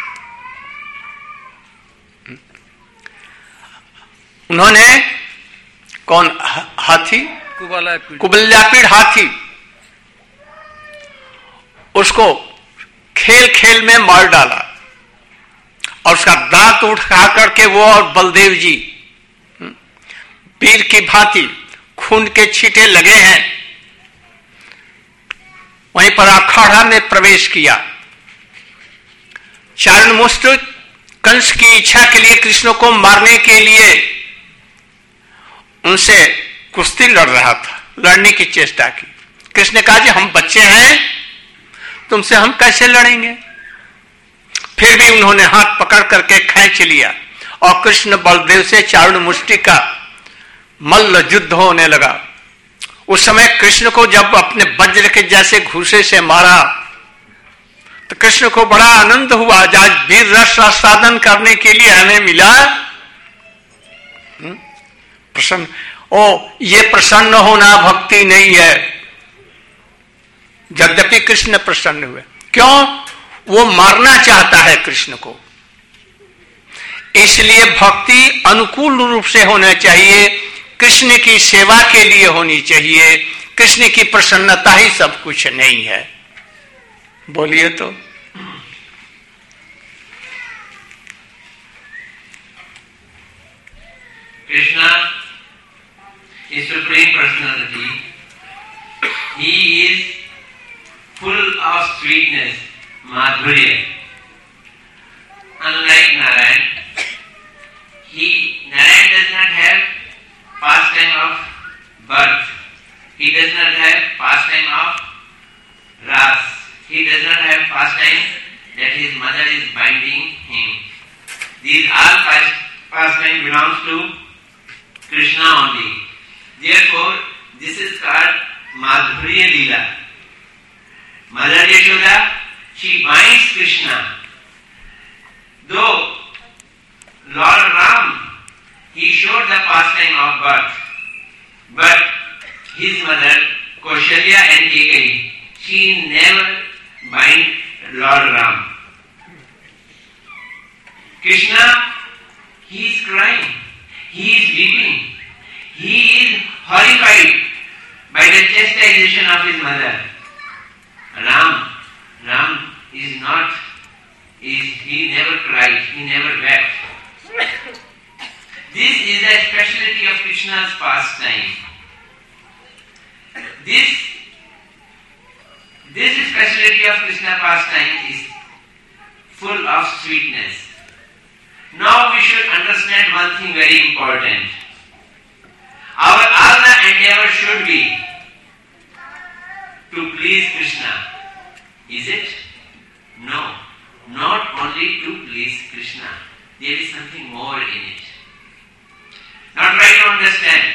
उन्होंने कौन हाथी, कुबल्यापीड़ हाथी, उसको खेल खेल में मार डाला और उसका दांत उठा करके वो और बलदेव जी पीर की भांति खून के छींटे लगे हैं, वहीं पर अखाड़ा में प्रवेश किया। चारण मुष्ट कंस की इच्छा के लिए, कृष्ण को मारने के लिए उनसे कुश्ती लड़ रहा था, लड़ने की चेष्टा की। कृष्ण ने कहा जी हम बच्चे हैं, तुमसे हम कैसे लड़ेंगे? फिर भी उन्होंने हाथ पकड़ करके खींच लिया और कृष्ण बलदेव से चारण मुष्टि का मल्ल युद्ध होने लगा। उस समय कृष्ण को जब अपने वज्र के जैसे घूसे से मारा तो कृष्ण को बड़ा आनंद हुआ। आज वीर रस आस्वादन करने के लिए हमें मिला प्रसन्न। ये प्रसन्न होना भक्ति नहीं है। यद्यपि कृष्ण प्रसन्न हुए, क्यों? वो मारना चाहता है कृष्ण को। इसलिए भक्ति अनुकूल रूप से होना चाहिए, कृष्ण की सेवा के लिए होनी चाहिए। कृष्ण की प्रसन्नता ही सब कुछ नहीं है। बोलिए तो। Krishna is Supreme Personality. He is full of sweetness, madhurya. Unlike Narayan, Narayan does not have pastime of birth. He does not have pastime of ras. He does not have pastime that his mother is binding him. These all pastime belongs to Krishna only. Therefore, this is called Madhurya Leela. Mother Yashoda, she binds Krishna. Though Lord Ram, he showed the pastime of birth, but his mother, Kaushalya and Kekeyi, she never bind Lord Ram. Krishna, he is crying, he is weeping, he is horrified by the chastisement of his mother. Ram is not, he never cried, he never wept. This is the speciality of Krishna's pastime. This speciality of Krishna pastime is full of sweetness. Now we should understand one thing very important. All the endeavor should be to please Krishna. Is it? No. Not only to please Krishna. There is something more in it. Now try to understand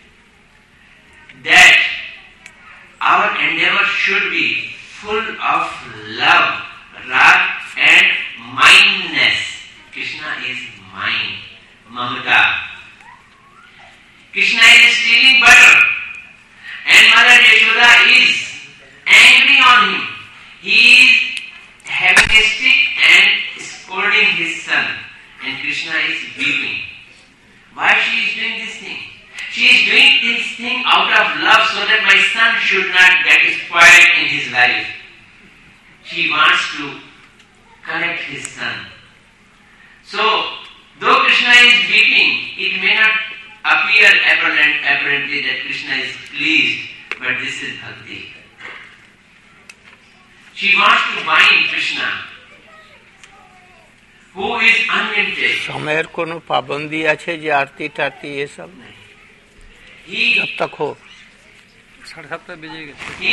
that our endeavor should be full of love, rag and mindness. Krishna is mind, mamata. Krishna is stealing butter and Mother Yashoda is angry on him. He is having a stick and scolding his son, and Krishna is weeping. Why she is doing this thing? She is doing this thing out of love so that my son should not get spoiled in his life. She wants to correct his son. So, though Krishna is weeping, it may not appear apparently that Krishna is pleased, but this is bhakti. She wants to bind Krishna, who is unlimited. समय कोनो पाबंदी আছে যে आरती टारती ये सब नहीं, जब तक हो 7:30 बजे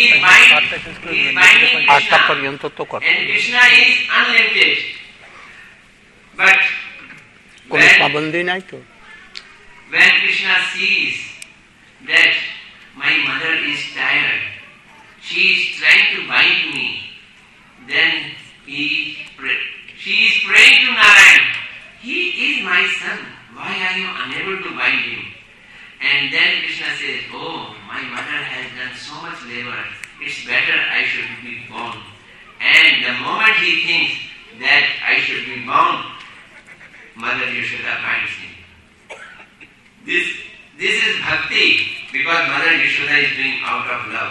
8টা পর্যন্ত তো করতে। And Krishna is unlimited. But কোনো পাবন্দি নাই তো। When Krishna sees that my mother is tired, she is trying to bind me, then she is praying to Narayan, he is my son, why are you unable to bind him? And then Krishna says, oh, my mother has done so much labor, it's better I should be bound. And the moment he thinks that I should be bound, Mother Yashoda binds him. This is bhakti, because Mother Yashoda is doing out of love.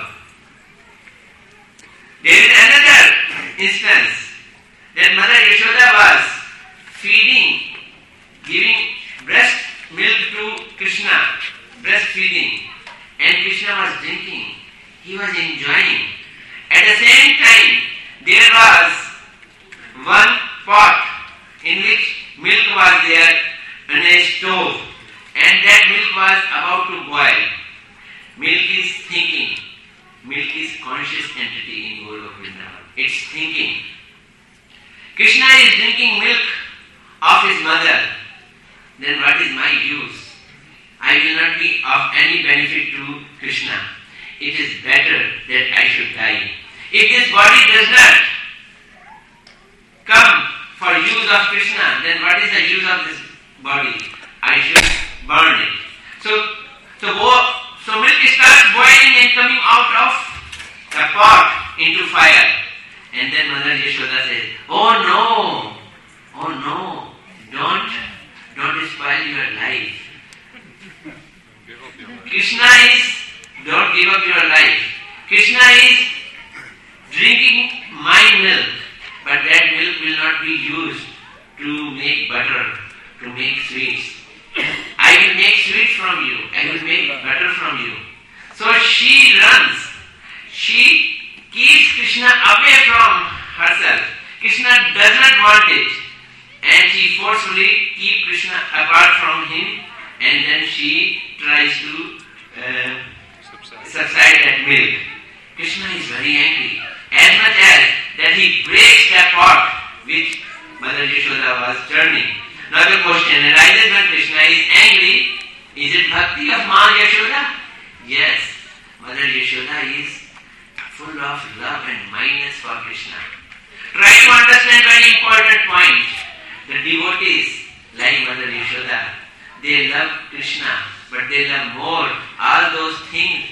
There is another instance that Mother Yashoda was giving breast milk to Krishna, breastfeeding, and Krishna was drinking. He was enjoying. At the same time, there was one pot in which milk was there on a stove, and that that milk was about to boil, milk is thinking. Milk is conscious entity in Golok Vrindavan. It's thinking. Krishna is drinking milk of his mother. Then what is my use? I will not be of any benefit to Krishna. It is better that I should die. If this body does not come for use of Krishna, then what is the use of this body? I should burn it. So milk starts boiling and coming out of the pot into fire. And then Mother Yashoda says, oh no, don't spoil your life. Krishna is, don't give up your life. Krishna is drinking my milk, but that milk will not be used to make butter, to make sweets. I will make sweets from you. I will make butter from you. So she runs. She keeps Krishna away from herself. Krishna does not want it. And she forcefully keeps Krishna apart from him. And then she tries to subside that milk. Krishna is very angry. As much as that he breaks the pot which Mother Yashoda was turning. Now the question arises, when Krishna is angry, is it bhakti of Ma Yashoda? Yes. Mother Yashoda is full of love and mindness for Krishna. Try to understand very important point. The devotees, like Mother Yashoda, they love Krishna, but they love more all those things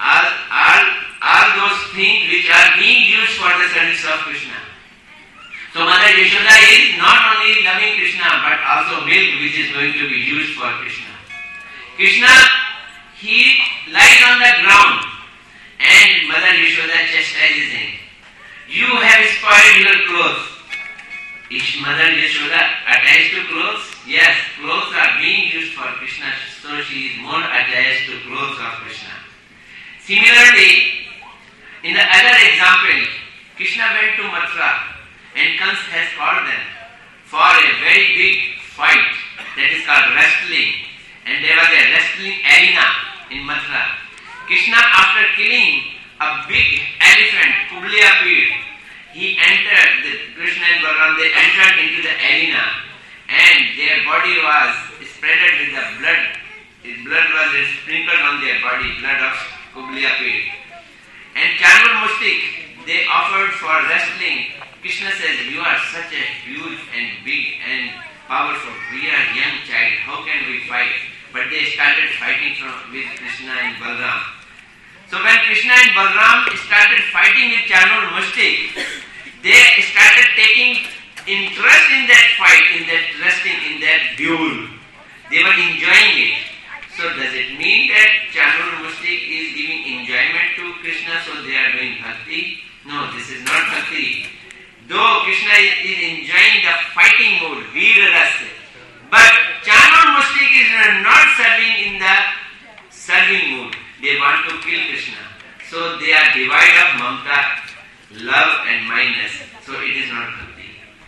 which are being used for the service of Krishna. So Mother Yashoda is not only loving Krishna, but also milk which is going to be used for Krishna. Krishna, he lies on the ground and Mother Yashoda chastises him. You have spoiled your clothes. Is Mother Yashoda attached to clothes? Yes, clothes are being used for Krishna, so she is more attached to clothes of Krishna. Similarly, in the other example, Krishna went to Mathura and Kans has called them for a very big fight that is called wrestling. And there was a wrestling arena in Mathura. Krishna, after killing a big elephant, Kubliya Pir, Krishna and Balaram, they entered into the arena and their body was spreaded with the blood. Blood was sprinkled on their body, blood of Kubliya Pir. And Chanur Mustik, they offered for wrestling. Krishna says, you are such a huge and big and powerful. We are young child. How can we fight? But they started fighting with Krishna and Balaram. So when Krishna and Balaram started fighting with Chanur Mustik, they started taking interest in that fight, in that wrestling, in that duel. They were enjoying it. So does it mean that Chanur Mustik is giving enjoyment to Krishna, so they are doing bhakti? No, this is not bhakti. Though Krishna is enjoying the fighting mood, Veera Rasa, but Chanur Mustik is not serving in the serving mood. They want to kill Krishna. So they are devoid of mamta, love and mindness. So it is not bhakti.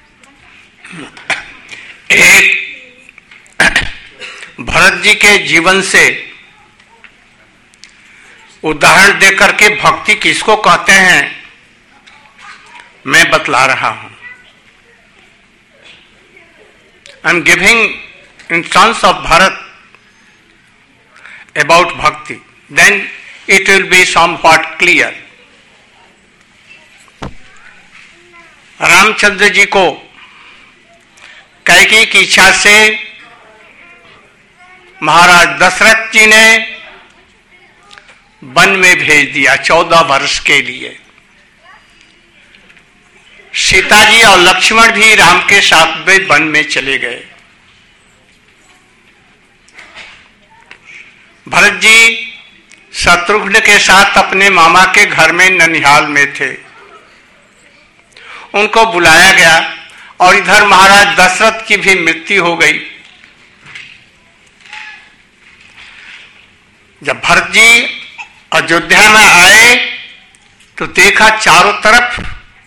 एक भरत जी के जीवन से उदाहरण देकर के भक्ति किसको कहते हैं मैं बतला रहा हूं. I am giving instance of Bharat about bhakti, then it will be somewhat clear. Ramchandra ji को कैकेयी की इच्छा से महाराज दशरथ जी ने वन में भेज दिया 14 वर्ष के लिए. सीता जी और लक्ष्मण भी राम के साथ में वन में चले गए. भरत जी शत्रुघ्न के साथ अपने मामा के घर में ननिहाल में थे. उनको बुलाया गया और इधर महाराज दशरथ की भी मृत्यु हो गई. जब भरत जी अयोध्या में आए तो देखा चारों तरफ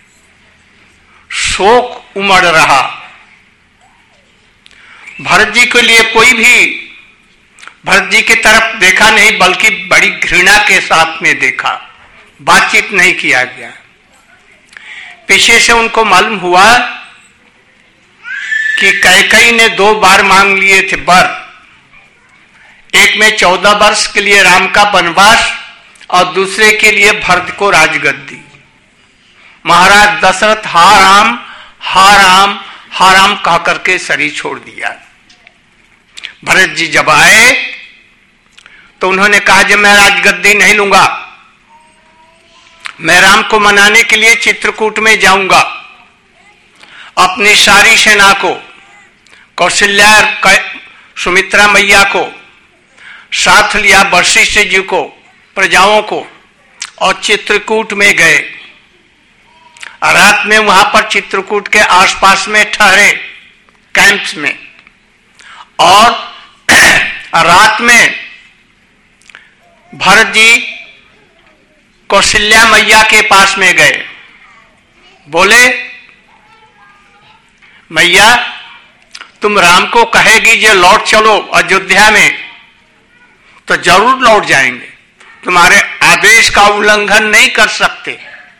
शोक उमड़ रहा. भरत जी के लिए कोई भी भरत जी की तरफ देखा नहीं, बल्कि बड़ी घृणा के साथ में देखा, बातचीत नहीं किया गया। पीछे से उनको मालूम हुआ कि कैकेयी ने 2 बार मांग लिए थे वर, एक में 14 वर्ष के लिए राम का वनवास और दूसरे के लिए भरत को राजगद्दी। महाराज दशरथ हा राम हा राम हा राम कह करके शरीर छोड़ दिया। भरत जी जब आए तो उन्होंने कहा जब मैं राजगद्दी नहीं लूंगा, मैं राम को मनाने के लिए चित्रकूट में जाऊंगा। अपनी सारी सेना को, कौशल्या सुमित्रा मैया को साथ लिया, वशिष्ठ जी को, प्रजाओं को, और चित्रकूट में गए। रात में वहां पर चित्रकूट के आसपास में ठहरे कैंप्स में, और रात में भरत जी कौशल्या मैया के पास में गए। बोले मैया तुम राम को कहेगी जो लौट चलो अयोध्या में तो जरूर लौट जाएंगे, तुम्हारे आदेश का उल्लंघन नहीं कर सकते।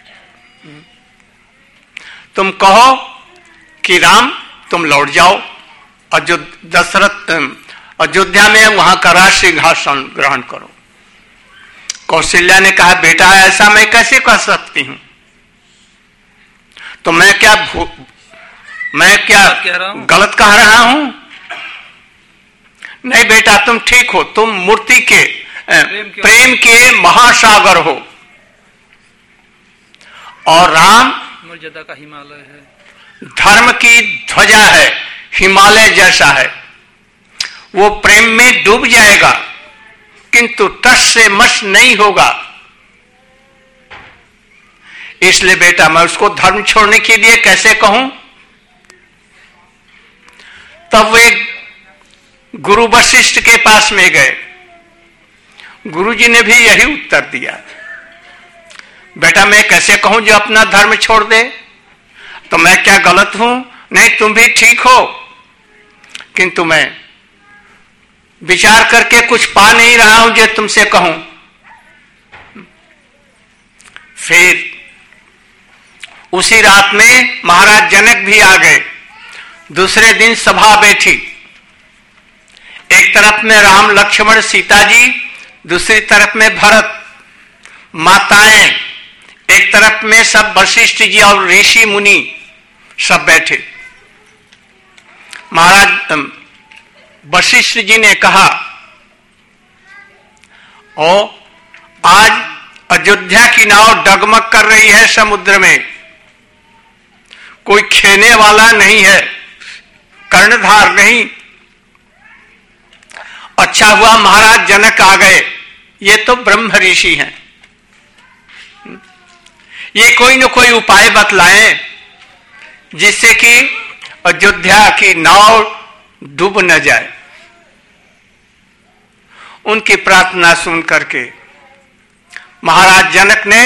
तुम कहो कि राम तुम लौट जाओ दशरथ अयोध्या में, वहां का राज सिंहासन ग्रहण करो। कौशल्या ने कहा बेटा ऐसा मैं कैसे कर सकती हूं, तो मैं क्या गलत कह रहा हूं? नहीं बेटा तुम ठीक हो, तुम मूर्ति के प्रेम के महासागर हो, और राम मर्यादा का हिमालय है, धर्म की ध्वजा है, हिमालय जैसा है। वो प्रेम में डूब जाएगा किंतु टस से मस नहीं होगा। इसलिए बेटा मैं उसको धर्म छोड़ने के लिए कैसे कहूं? तब वे गुरु वशिष्ठ के पास में गए। गुरुजी ने भी यही उत्तर दिया, बेटा मैं कैसे कहूं जो अपना धर्म छोड़ दे? तो मैं क्या गलत हूं? नहीं तुम भी ठीक हो, किंतु मैं विचार करके कुछ पा नहीं रहा हूं जो तुमसे कहूं। फिर उसी रात में महाराज जनक भी आ गए। दूसरे दिन सभा बैठी, एक तरफ में राम लक्ष्मण सीता जी, दूसरी तरफ में भरत, माताएं, एक तरफ में सब वशिष्ठ जी और ऋषि मुनि सब बैठे। महाराज वशिष्ठ जी ने कहा ओ आज अयोध्या की नाव डगमग कर रही है समुद्र में, कोई खेने वाला नहीं है, कर्णधार नहीं। अच्छा हुआ महाराज जनक आ गए, ये तो ब्रह्म ऋषि हैं, ये कोई न कोई उपाय बतलाएं जिससे कि अयोध्या की नाव डूब न जाए। उनकी प्रार्थना सुन करके महाराज जनक ने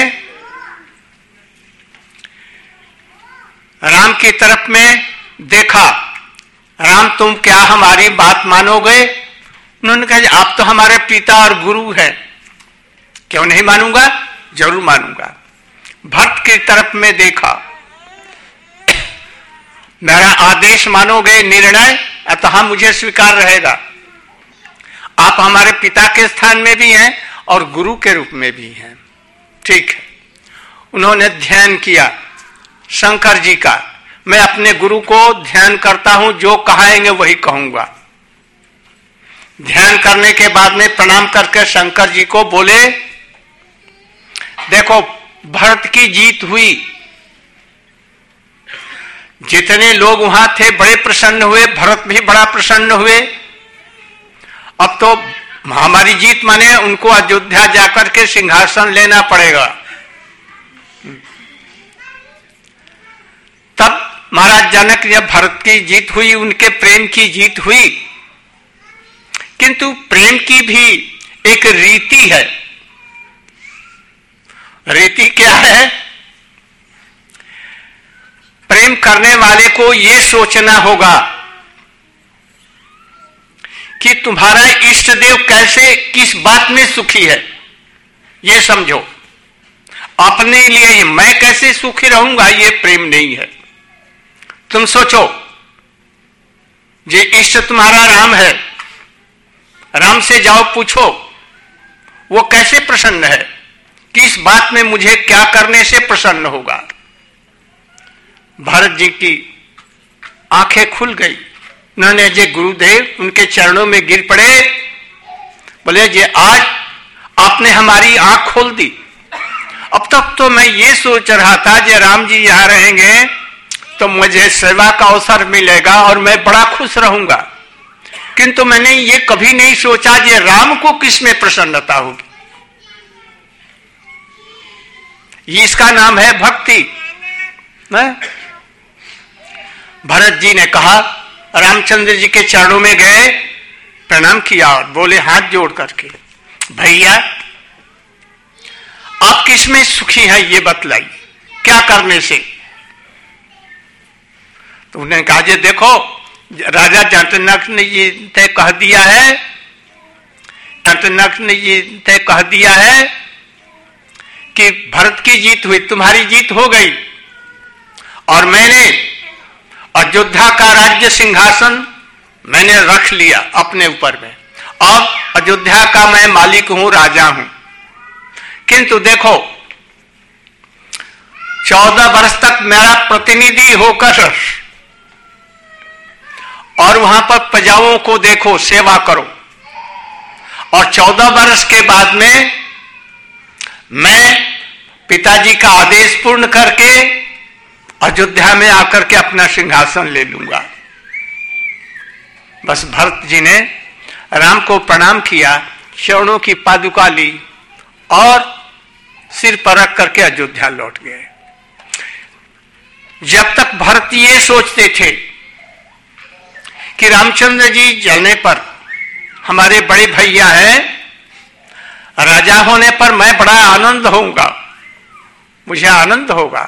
राम की तरफ में देखा, राम तुम क्या हमारी बात मानोगे? उन्होंने कहा आप तो हमारे पिता और गुरु हैं, क्यों नहीं मानूंगा, जरूर मानूंगा। भक्त की तरफ में देखा, मेरा आदेश मानोगे, निर्णय अतः मुझे स्वीकार रहेगा। आप हमारे पिता के स्थान में भी हैं और गुरु के रूप में भी हैं, ठीक है। उन्होंने ध्यान किया शंकर जी का, मैं अपने गुरु को ध्यान करता हूं, जो कहेंगे वही कहूंगा। ध्यान करने के बाद में प्रणाम करके शंकर जी को बोले देखो भरत की जीत हुई, जितने लोग वहां थे बड़े प्रसन्न हुए, भरत भी बड़ा प्रसन्न हुए। अब तो हमारी जीत माने उनको अयोध्या जाकर के सिंहासन लेना पड़ेगा। तब महाराज जनक जब भरत की जीत हुई, उनके प्रेम की जीत हुई, किंतु प्रेम की भी एक रीति है। रीति क्या है? प्रेम करने वाले को यह सोचना होगा कि तुम्हारा इष्ट देव कैसे किस बात में सुखी है, ये समझो। अपने लिए मैं कैसे सुखी रहूंगा, ये प्रेम नहीं है। तुम सोचो, जे इष्ट तुम्हारा राम है, राम से जाओ पूछो वो कैसे प्रसन्न है, किस बात में मुझे क्या करने से प्रसन्न होगा। भरत जी की आंखें खुल गई। उन्होंने जे गुरुदेव उनके चरणों में गिर पड़े, बोले जे आज आपने हमारी आंख खोल दी। अब तक तो मैं ये सोच रहा था जे राम जी यहां रहेंगे तो मुझे सेवा का अवसर मिलेगा और मैं बड़ा खुश रहूंगा, किंतु मैंने ये कभी नहीं सोचा जे राम को किस में प्रसन्नता होगी। इसका नाम है भक्ति। भरत जी ने कहा, रामचंद्र जी के चरणों में गए, प्रणाम किया और बोले हाथ जोड़ करके, भैया आप किस में सुखी हैं ये बतलाइए, क्या करने से। तो उन्होंने कहा, जे देखो राजा जटनक ने ये तय कह दिया है, जटनक ने ये तय कह दिया है कि भरत की जीत हुई, तुम्हारी जीत हो गई, और मैंने अयोध्या का राज्य सिंहासन मैंने रख लिया अपने ऊपर में। अब अयोध्या का मैं मालिक हूं, राजा हूं। किंतु देखो 14 वर्ष तक मेरा प्रतिनिधि होकर और वहां पर प्रजाओं को देखो, सेवा करो, और 14 वर्ष के बाद में मैं पिताजी का आदेश पूर्ण करके अयोध्या में आकर के अपना सिंहासन ले लूंगा। बस भरत जी ने राम को प्रणाम किया, चरणों की पादुका ली और सिर पर रख करके अयोध्या लौट गए। जब तक भरत ये सोचते थे कि रामचंद्र जी जलने पर हमारे बड़े भैया हैं, राजा होने पर मैं बड़ा आनंद होऊंगा, मुझे आनंद होगा,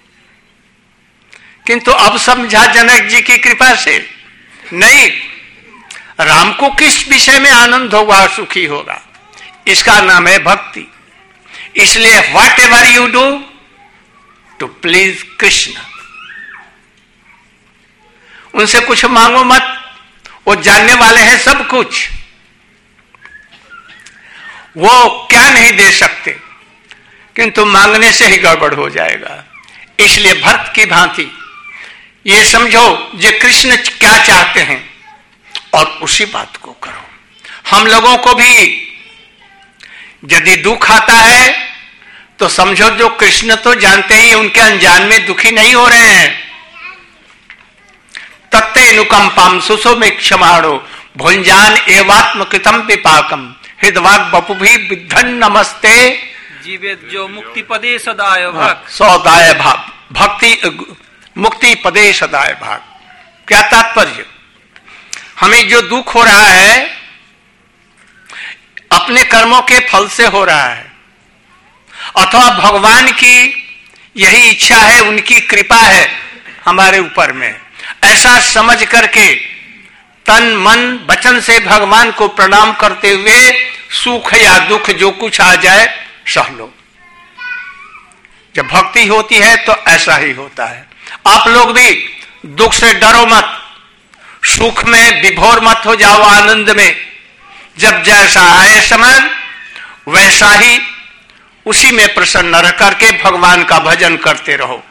किंतु अब समझा जनक जी की कृपा से नहीं, राम को किस विषय में आनंद होगा, सुखी होगा। इसका नाम है भक्ति। इसलिए whatever you do to please Krishna, उनसे कुछ मांगो मत, वो जानने वाले हैं सब कुछ, वो क्या नहीं दे सकते, किंतु मांगने से ही गड़बड़ हो जाएगा। इसलिए भक्त की भांति ये समझो जे कृष्ण क्या चाहते हैं और उसी बात को करो। हम लोगों को भी यदि दुख आता है तो समझो जो कृष्ण तो जानते ही, उनके अनजान में दुखी नहीं हो रहे हैं। तत्ते अनुकंपम सुसो में क्षमाणो भुंजान एवात्म कृतम पिपाकम हृदवाग बपु भी विद्धन नमस्ते जीवेत जो मुक्ति पदे सदाय भाग। सौदाय भाग, भक्ति मुक्ति पदे सदाय भाग। क्या तात्पर्य? हमें जो दुख हो रहा है अपने कर्मों के फल से हो रहा है, अथवा भगवान की यही इच्छा है, उनकी कृपा है हमारे ऊपर में, ऐसा समझ करके तन मन वचन से भगवान को प्रणाम करते हुए सुख या दुख जो कुछ आ जाए सह लो। जब भक्ति होती है तो ऐसा ही होता है। आप लोग भी दुख से डरो मत, सुख में विभोर मत हो जाओ, आनंद में। जब जैसा आए समय वैसा ही उसी में प्रसन्न रह करके भगवान का भजन करते रहो।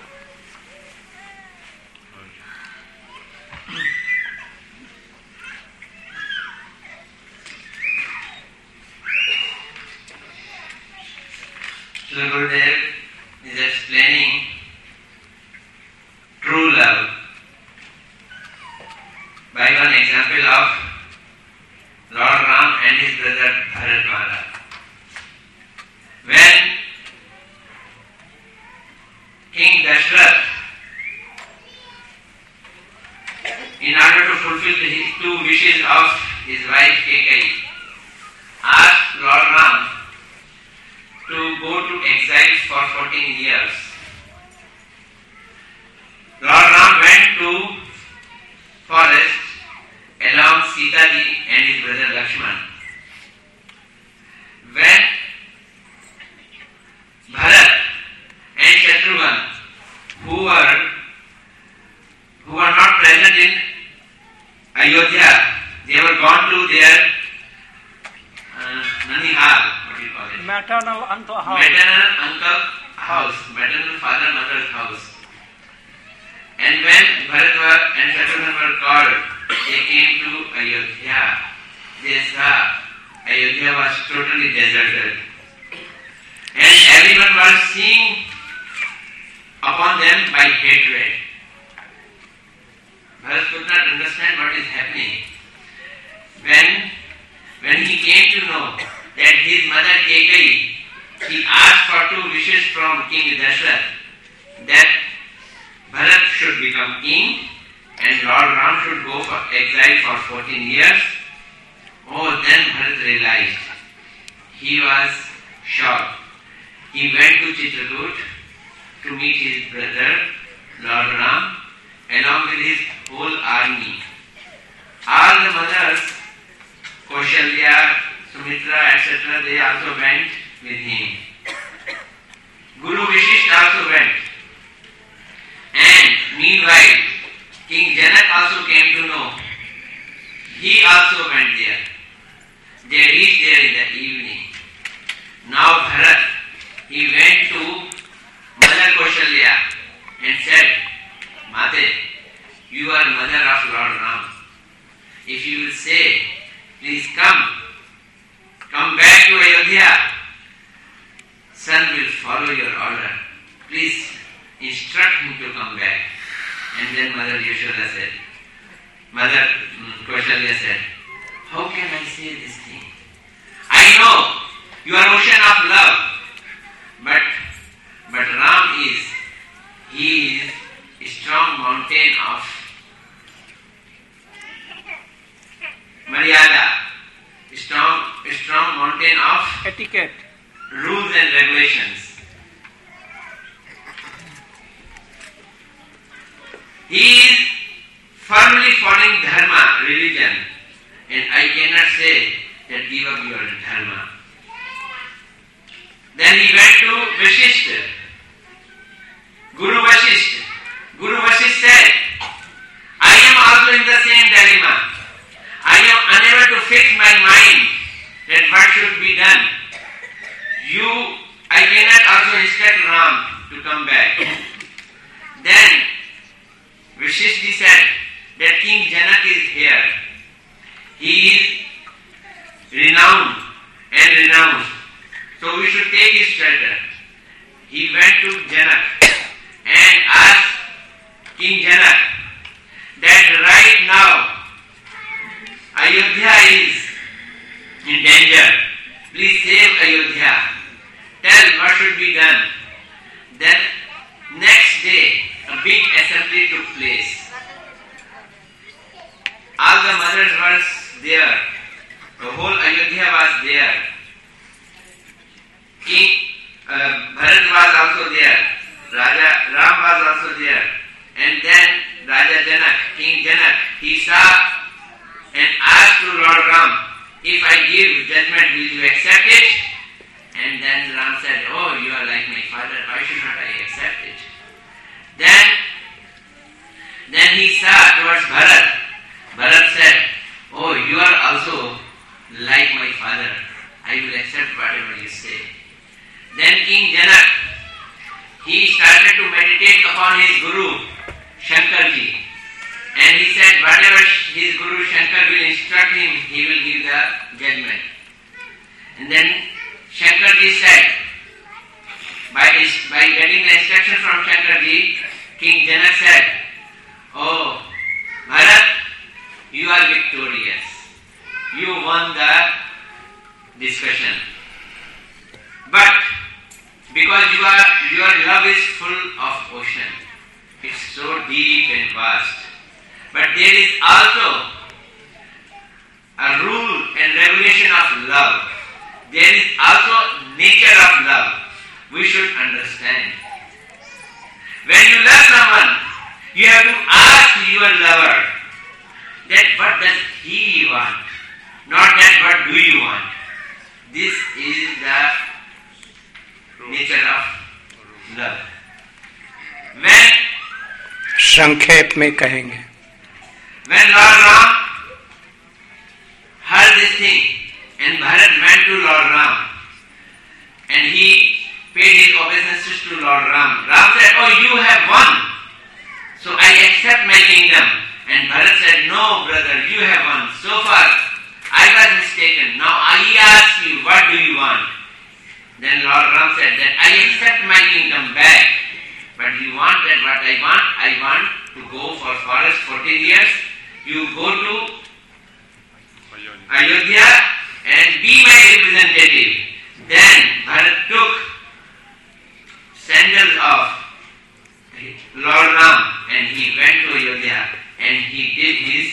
So Gurudev is explaining true love by one example of Lord Ram and his brother Bharat Maharaj. When King Dashrath, in order to fulfill his 2 wishes of his wife Kaikeyi, asked Lord Ram to go to exile for maternal uncle house. Maternal uncle house, maternal father mother's house. And when Bharat and Shatrughan were called, they came to Ayodhya. They saw Ayodhya was totally deserted. And everyone was seeing upon them by hatred. Bharat could not understand what is happening. When he came to know that his mother Kekai, he asked for 2 wishes from King Dashrath, that Bharat should become king and Lord Ram should go for exile for 14 years. Oh, then Bharat realized. He was shocked. He went to Chitrakoot to meet his brother, Lord Ram, along with his whole army. All the mothers, Kaushalya, Sumitra, etc., they also went with him. Guru Vishishta also went. And meanwhile, King Janak also came to know. He also went there. They reached there in the evening. Now Bharat, he went to Mother Kaushalya and said, Mate, you are mother of Lord Ram. If you will say, please come back to Ayodhya, son will follow your order. Please instruct him to come back. And then Mother Kaushalya said, how can I say this thing? I know you are ocean of love, but Ram he is a strong mountain of Maryada, strong mountain of Etiquette. Rules and regulations. He is firmly following dharma, religion, and I cannot say that give up your dharma. Then he went to Vashishta, Guru Vashishta. Guru Vashishta said, I am also in the same dilemma. I am unable to fix my mind that what should be done. I cannot also instruct Ram to come back. Then Vashishta said that King Janak is here. He is renowned and renounced. So we should take his shelter. He went to Janak and asked King Janak that right now Ayodhya is in danger. Please save Ayodhya. Tell what should be done. Then next day a big assembly took place. All the mothers were there. The whole Ayodhya was there. King Bharat was also there. Raja Ram was also there. And then Raja Janak, King Janak, he saw and asked to Lord Ram, if I give judgment, will you accept it? And then Ram said, oh, you are like my father, why should not I accept it? Then he saw towards Bharat. Bharat said, oh, you are also like my father, I will accept whatever you say. Then King Janak, he started to meditate upon his Guru, Shankarji. And he said, whatever his Guru Shankar will instruct him, he will give the judgment. And then Shankarji said, by getting the instruction from Shankarji, King Janak said, oh, Bharat, you are victorious. You won the discussion. But because your love is full of ocean, it's so deep and vast. But there is also a rule and regulation of love. There is also nature of love. We should understand. When you love someone, you have to ask your lover that what does he want, not that what do you want. This is the nature of love. When संक्षेप में कहेंगे, when Lord Ram heard this thing and Bharat went to Lord Ram, and he paid his obeisances to Lord Ram. Ram said, "Oh, you have won, so I accept my kingdom." And Bharat said, "No, brother, you have won. So far, I was mistaken. Now I ask you, what do you want?" Then Lord Ram said that I accept my kingdom back, but you want that what I want? I want to go for forest 14 years. You go to Ayodhya and be my representative. Then Bharat took sandals of Lord Ram and he went to Ayodhya and he did his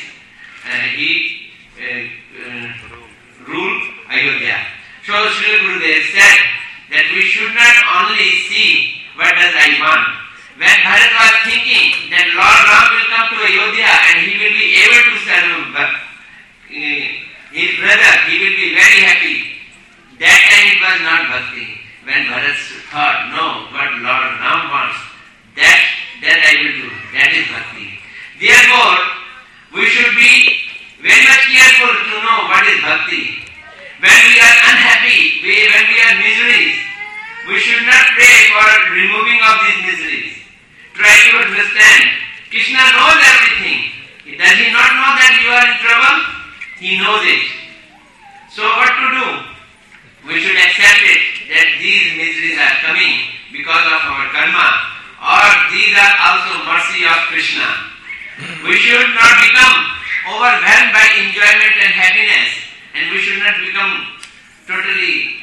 rule Ayodhya. So Srila Gurudev said that we should not only see what does I want. When Bharat was thinking that Lord Ram will come to Ayodhya and he will be able to serve his brother, he will be very happy. That time it was not bhakti. When Bharat thought, no, what Lord Ram wants, that I will do. That is bhakti. Therefore, we should be very much careful to know what is bhakti. When we are unhappy, when we are miseries, we should not pray for removing of these miseries. Try to understand. Krishna knows everything. Does he not know that you are in trouble? He knows it. So what to do? We should accept it that these miseries are coming because of our karma, or these are also mercy of Krishna. We should not become overwhelmed by enjoyment and happiness, and we should not become totally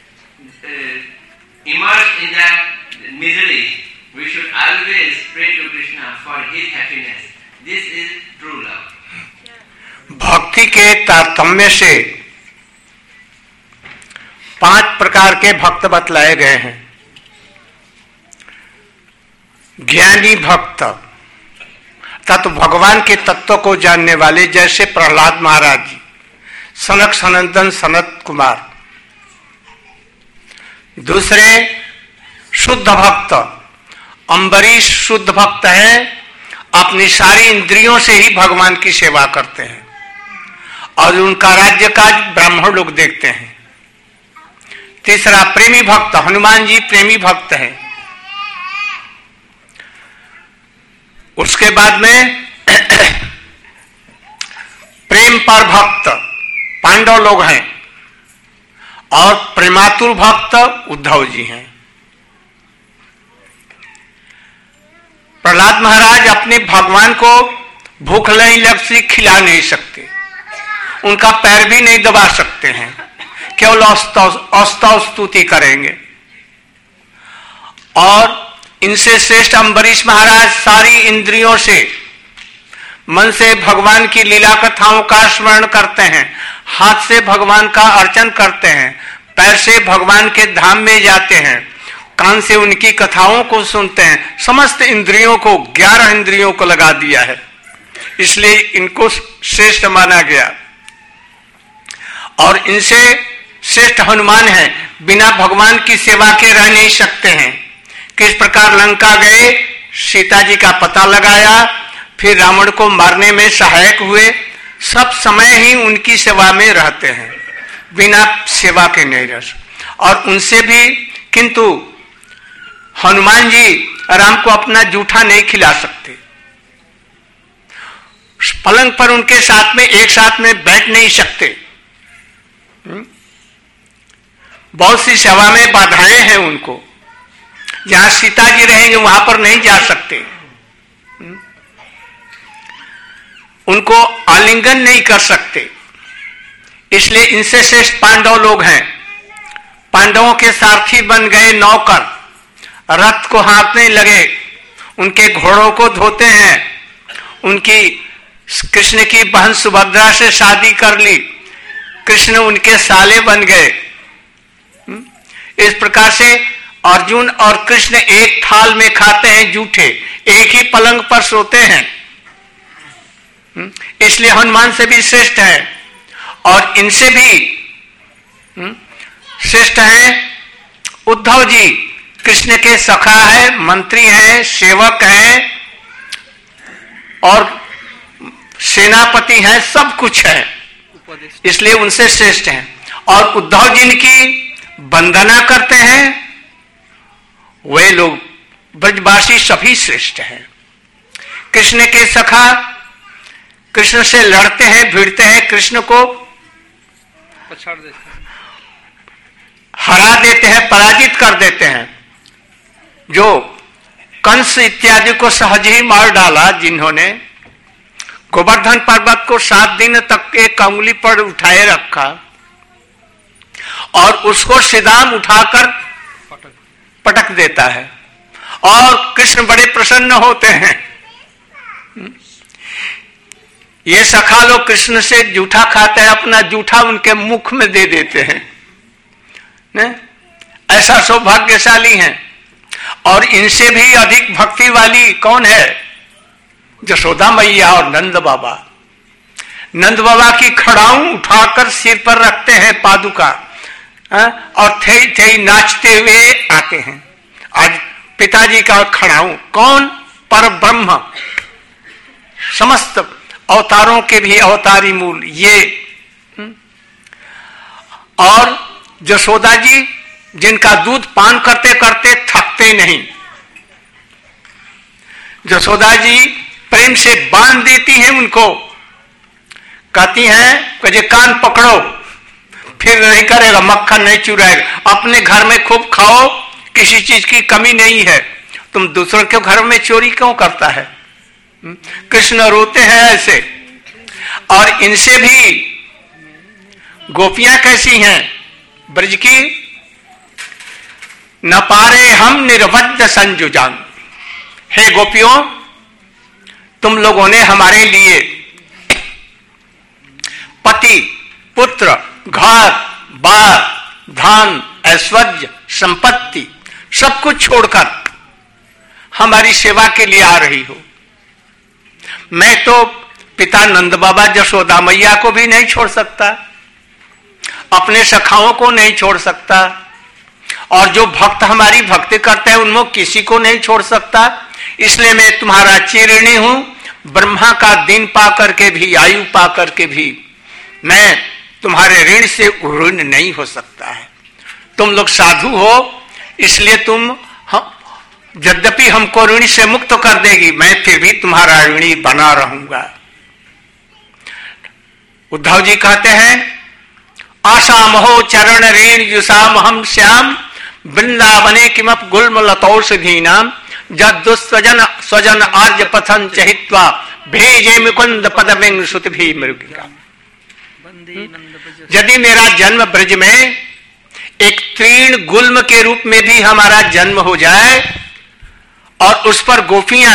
immersed in the misery. We should always pray to Krishna for his happiness. This is true love. भक्ति के तारतम्य से 5 प्रकार के भक्त बतलाए गए हैं। ज्ञानी भक्त तत्व भगवान के तत्व को जानने वाले, जैसे प्रहलाद महाराज जी, सनक सनंदन सनत कुमार। दूसरे शुद्ध भक्त, अम्बरीश शुद्ध भक्त है, अपनी सारी इंद्रियों से ही भगवान की सेवा करते हैं और उनका राज्य काज ब्राह्मण लोग देखते हैं। तीसरा प्रेमी भक्त, हनुमान जी प्रेमी भक्त हैं। उसके बाद में प्रेम पर भक्त पांडव लोग हैं और प्रेमातुर भक्त उद्धव जी हैं। प्रहलाद महाराज अपने भगवान को भूख नहीं लगती, खिला नहीं सकते, उनका पैर भी नहीं दबा सकते हैं, केवल औस्तव स्तुति करेंगे। और इनसे श्रेष्ठ अम्बरीश महाराज सारी इंद्रियों से, मन से भगवान की लीला कथाओं का स्मरण करते हैं, हाथ से भगवान का अर्चन करते हैं, पैर से भगवान के धाम में जाते हैं, कान से उनकी कथाओं को सुनते हैं। समस्त इंद्रियों को, 11 इंद्रियों को लगा दिया है, इसलिए इनको श्रेष्ठ माना गया। और इनसे श्रेष्ठ हनुमान है, बिना भगवान की सेवा के रह नहीं सकते हैं। किस प्रकार लंका गए, सीता जी का पता लगाया, फिर रावण को मारने में सहायक हुए, सब समय ही उनकी सेवा में रहते हैं, बिना सेवा के नहीं रह। और उनसे भी, किंतु हनुमान जी राम को अपना जूठा नहीं खिला सकते, पलंग पर उनके साथ में एक साथ में बैठ नहीं सकते, बहुत सी सेवा में बाधाएं हैं उनको। जहां सीता जी रहेंगे वहां पर नहीं जा सकते, उनको आलिंगन नहीं कर सकते, इसलिए इनसे श्रेष्ठ पांडव लोग हैं। पांडवों के सारथी बन गए नौकर, रथ को हाँकने लगे, उनके घोड़ों को धोते हैं, उनकी कृष्ण की बहन सुभद्रा से शादी कर ली, कृष्ण उनके साले बन गए। इस प्रकार से अर्जुन और कृष्ण एक थाल में खाते हैं जूठे, एक ही पलंग पर सोते हैं, इसलिए हनुमान से भी श्रेष्ठ है। और इनसे भी श्रेष्ठ हैं उद्धव जी, कृष्ण के सखा है, मंत्री हैं, सेवक हैं और सेनापति हैं, सब कुछ है, इसलिए उनसे श्रेष्ठ हैं। और उद्धव जी की वंदना करते हैं, वे लोग ब्रजवासी सभी श्रेष्ठ हैं। कृष्ण के सखा कृष्ण से लड़ते हैं, भिड़ते हैं, कृष्ण को पछाड़ देते हैं, हरा देते हैं, पराजित कर देते हैं। जो कंस इत्यादि को सहज ही मार डाला, जिन्होंने गोवर्धन पर्वत को 7 दिन तक एक अंगुली पर उठाए रखा और उसको सिदाम उठाकर पटक देता है, और कृष्ण बड़े प्रसन्न होते हैं। ये सखा लोग कृष्ण से जूठा खाते हैं, अपना जूठा उनके मुख में दे देते हैं, ने? ऐसा सौभाग्यशाली हैं। और इनसे भी अधिक भक्ति वाली कौन है? यशोदा मैया और नंद बाबा। नंद बाबा की खड़ाऊं उठाकर सिर पर रखते हैं पादुका, और थे थे नाचते हुए आते हैं। आज पिताजी का खड़ाऊं कौन? पर ब्रह्म, समस्त अवतारों के भी अवतारी मूल ये। और यशोदा जी जिनका दूध पान करते करते थकते नहीं, यशोदा जी प्रेम से बांध देती हैं उनको, कहती हैं कि कान पकड़ो, फिर नहीं करेगा, मक्खन नहीं चुराएगा, अपने घर में खूब खाओ, किसी चीज की कमी नहीं है, तुम दूसरों के घर में चोरी क्यों करता है? कृष्ण रोते हैं ऐसे। और इनसे भी गोपियां कैसी हैं ब्रज की? न पारे हम निर्बद्ध संजुजान। हे गोपियों, तुम लोगों ने हमारे लिए पति, पुत्र, घर बार, धन, ऐश्वर्य, संपत्ति सब कुछ छोड़कर हमारी सेवा के लिए आ रही हो। मैं तो पिता नंद बाबा यशोदा मैया को भी नहीं छोड़ सकता, अपने सखाओं को नहीं छोड़ सकता, और जो भक्त हमारी भक्ति करते हैं उनमें किसी को नहीं छोड़ सकता। इसलिए मैं तुम्हारा चिरणी हूं। ब्रह्मा का दिन पा करके भी, आयु पा करके भी मैं तुम्हारे ऋण से ऋण नहीं हो सकता है। तुम लोग साधु हो, इसलिए तुम यद्यपि हमको ऋण से मुक्त कर देगी, मैं फिर भी तुम्हारा ऋणी बना रहूंगा। उद्धव जी कहते हैं, आसामहो चरण ऋण युषाम हम श्याम वृंदावने किमप गुल्म लतौषधीनाम जद्दुस्वजन स्वजन आर्य पथन चहित्वा भेजे मुकुंद पदमिंग सुत भी मृगिका। यदि मेरा जन्म ब्रज में एक तीर्ण गुल्म के रूप में भी हमारा जन्म हो जाए और उस पर गोपियां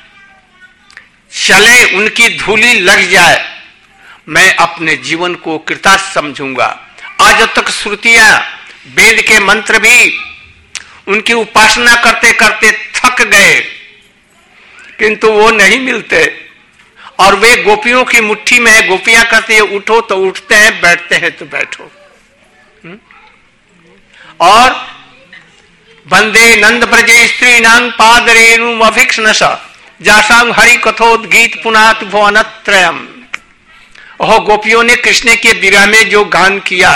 चले, उनकी धूली लग जाए, मैं अपने जीवन को कृतार्थ समझूंगा। आज तक श्रुतियां, वेद के मंत्र भी उनकी उपासना करते करते थक गए, किंतु वो नहीं मिलते, और वे गोपियों की मुट्ठी में है। गोपियां कहते हैं उठो तो उठते हैं, बैठते हैं तो बैठो। और वंदे नंद ब्रजे स्त्री नांग पाद रेणु अभिक्षणस जासांग हरि कथोद्गीत पुनात भुवनत्रयम्। ओह, गोपियों ने कृष्ण के विरह में जो गान किया,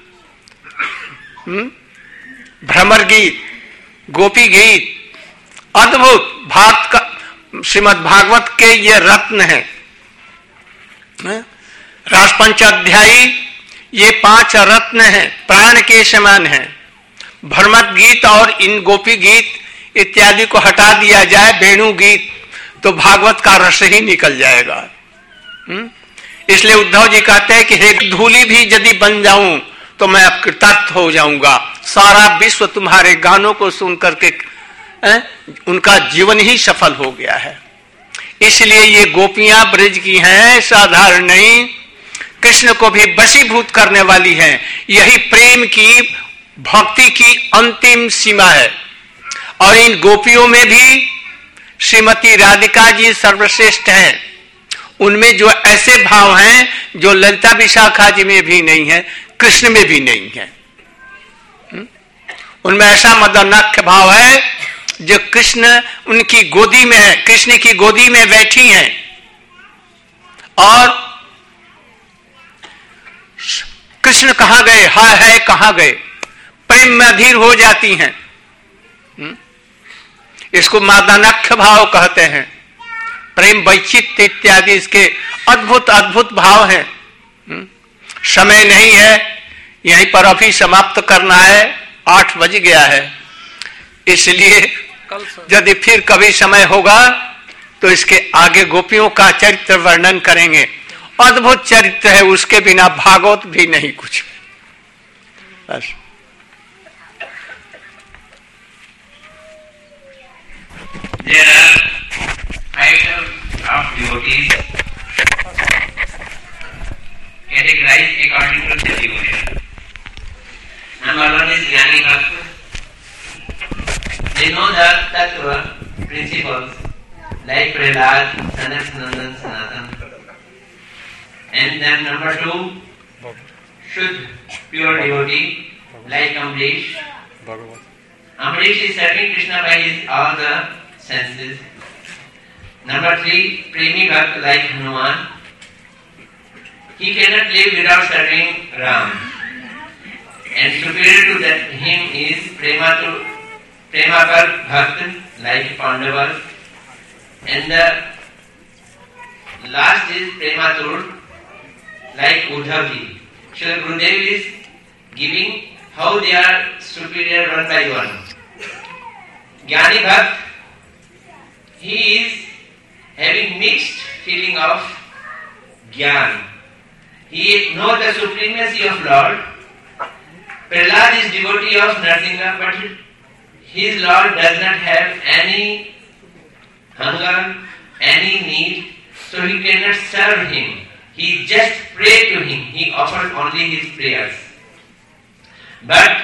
भ्रमर गीत, गोपी गीत, अद्भुत। भारत का श्रीमद् भागवत के ये रत्न है। राजपंच अध्यायी ये 5 रत्न हैं, प्राण के समान हैं। भ्रमर गीत और इन गोपी गीत इत्यादि को हटा दिया जाए, वेणु गीत, तो भागवत का रस ही निकल जाएगा। इसलिए उद्धव जी कहते हैं कि हे धूली भी यदि बन जाऊं तो मैं अब कृतार्थ हो जाऊंगा। सारा विश्व तुम्हारे गानों को सुन करके उनका जीवन ही सफल हो गया है। इसलिए ये गोपियां ब्रज की हैं, साधारण नहीं, कृष्ण को भी वशीभूत करने वाली हैं। यही प्रेम की, भक्ति की अंतिम सीमा है। और इन गोपियों में भी श्रीमती राधिका जी सर्वश्रेष्ठ हैं। उनमें जो ऐसे भाव हैं जो ललिता विशाखा जी में भी नहीं है, कृष्ण में भी नहीं है। उनमें ऐसा मदनाख्य भाव है जो कृष्ण उनकी गोदी में है, कृष्ण की गोदी में बैठी हैं। और कृष्ण कहां गए, हाय है कहां गए, प्रेम प्रेम में अधीर हो जाती हैं। इसको मादनाख्य भाव कहते हैं। प्रेम वैचित्र्य इत्यादि इसके अद्भुत अद्भुत भाव हैं। समय नहीं है, यहीं पर अभी समाप्त करना है, 8 बज गया है। इसलिए यदि फिर कभी समय होगा तो इसके आगे गोपियों का चरित्र वर्णन करेंगे। अद्भुत चरित्र है, उसके बिना भागवत भी नहीं कुछ। बस There are 5 types of devotees categorized according to the devotion. Number 1 is Jnani Bhakta. They know the Tattva principles like Prahlad, Sanat Sanandan, Sanatan. And then number 2, Shuddh, pure devotee like Amrish. Amrish is serving Krishna by his all the senses. Number 3, Premi Bhakt like Hanuman. He cannot live without serving Ram. And superior to that him is Premakar Bhakt like Pandavas. And the last is Prematur like Uddhavji. So Gurudev is giving how they are superior one by one. Jnani Bhakt, he is having mixed feeling of Jnana. He knows the supremacy of Lord. Prahlad is devotee of Narasimha, but his Lord does not have any hunger, any need, so he cannot serve him. He just pray to him. He offers only his prayers. But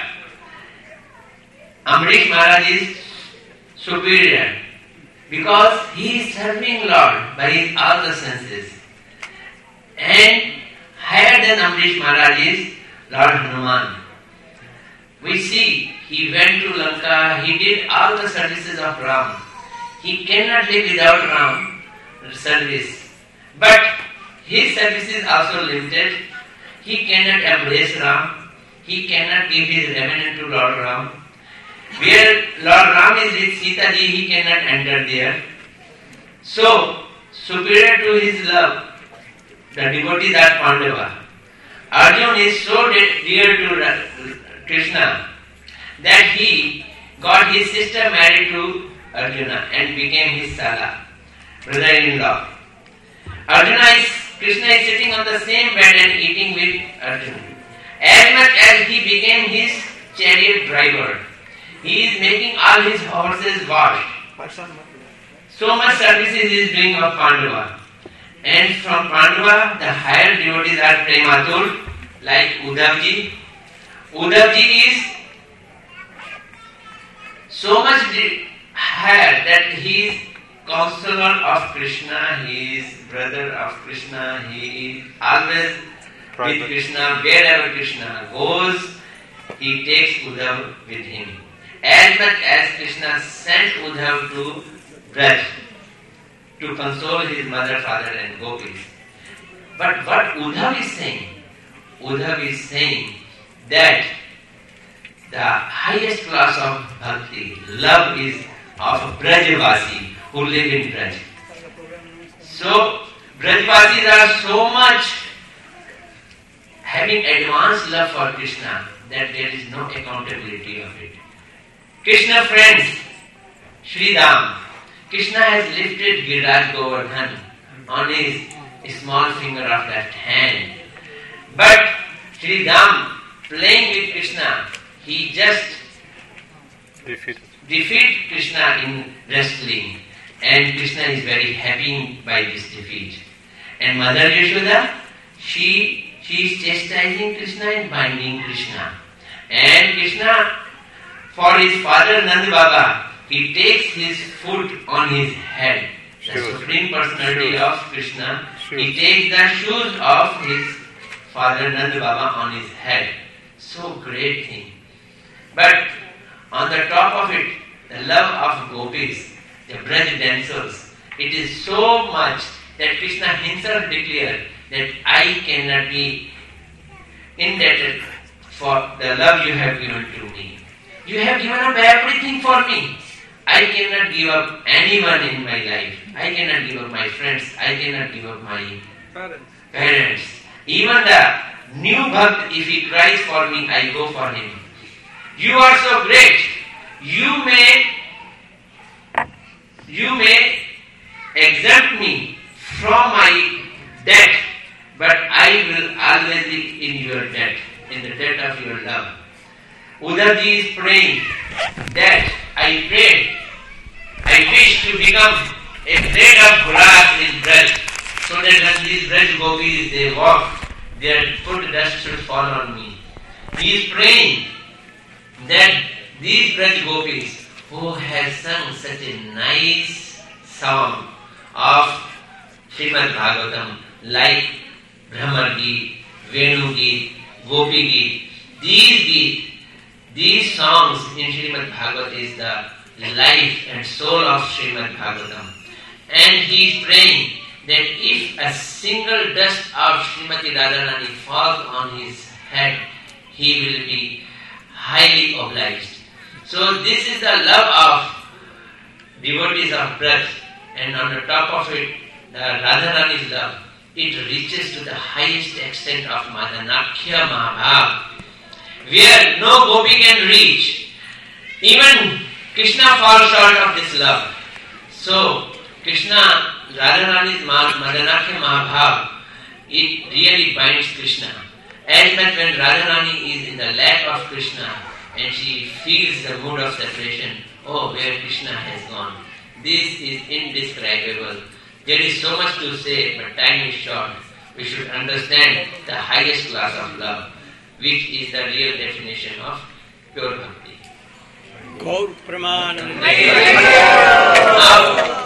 Amrish Maharaj is superior because he is serving Lord by his all the senses. And higher than Amrish Maharaj is Lord Hanuman. We see he went to Lanka, he did all the services of Ram. He cannot live without Ram service. But his service is also limited. He cannot embrace Ram. He cannot give his remnant to Lord Ram. Where Lord Ram is with Sita ji, he cannot enter there. So, superior to his love, the devotees are Pandava. Arjuna is so dear to Krishna that he got his sister married to Arjuna and became his Sala, brother-in-law. Krishna is sitting on the same bed and eating with Arjuna. As much as he became his chariot driver, he is making all his horses wash. So much services he is doing of Pandava. And from Pandava, the higher devotees are Prematur, like Uddhavji. Uddhavji is so much higher that he is counselor of Krishna, he is brother of Krishna, he is always with Krishna. Wherever Krishna goes, he takes Uddhav with him. As much as Krishna sent Uddhav to Braj to console his mother, father and gopis. But what Uddhav is saying? Uddhav is saying that the highest class of bhakti, love is of Brajvasi who live in Braj. So Brajvasis are so much having advanced love for Krishna that there is no accountability of it. Krishna friends, Sri Ram, Krishna has lifted Giriraj Govardhan on his small finger of left hand. But Sri Ram playing with Krishna, he just defeat Krishna in wrestling. And Krishna is very happy by this defeat. And Mother Yashoda, she is chastising Krishna and binding Krishna. And Krishna, for his father Nand Baba, he takes his foot on his head. The Supreme Personality of Krishna, he takes the shoes of his father Nand Baba on his head. So great thing. But on the top of it, the love of gopis, the Braj dancers, it is so much that Krishna himself declared that I cannot be indebted for the love you have given to me. You have given up everything for me. I cannot give up anyone in my life. I cannot give up my friends. I cannot give up my parents. Even the new bhakt, if he cries for me, I go for him. You are so great. You may exempt me from my debt, but I will always be in your debt, in the debt of your love. Uddhavji is praying that I wish to become a blade of grass in Braj, so that when these Braj gopis they walk, their foot dust should fall on me. He is praying that these Braj gopis who have sung such a nice song of Srimad Bhagavatam, like Brahma Geet, Venu Geet, Gopi Geet, these songs in Srimad Bhagavat is the life and soul of Srimad Bhagavatam. And he is praying that if a single dust of Srimati Radharani falls on his head, he will be highly obliged. So this is the love of devotees of Braj, and on the top of it, the Radharani's love, it reaches to the highest extent of Madanakhya Mahabhav, where no gopi can reach. Even Krishna falls short of this love. So, Krishna, Radharani's Madanakhya Mahabhav, it really binds Krishna. As much when Radharani is in the lap of Krishna and she feels the mood of separation, oh, where Krishna has gone. This is indescribable. There is so much to say, but time is short. We should understand the highest class of love, which is the real definition of pure bhakti. Gaur Pramanande. Now,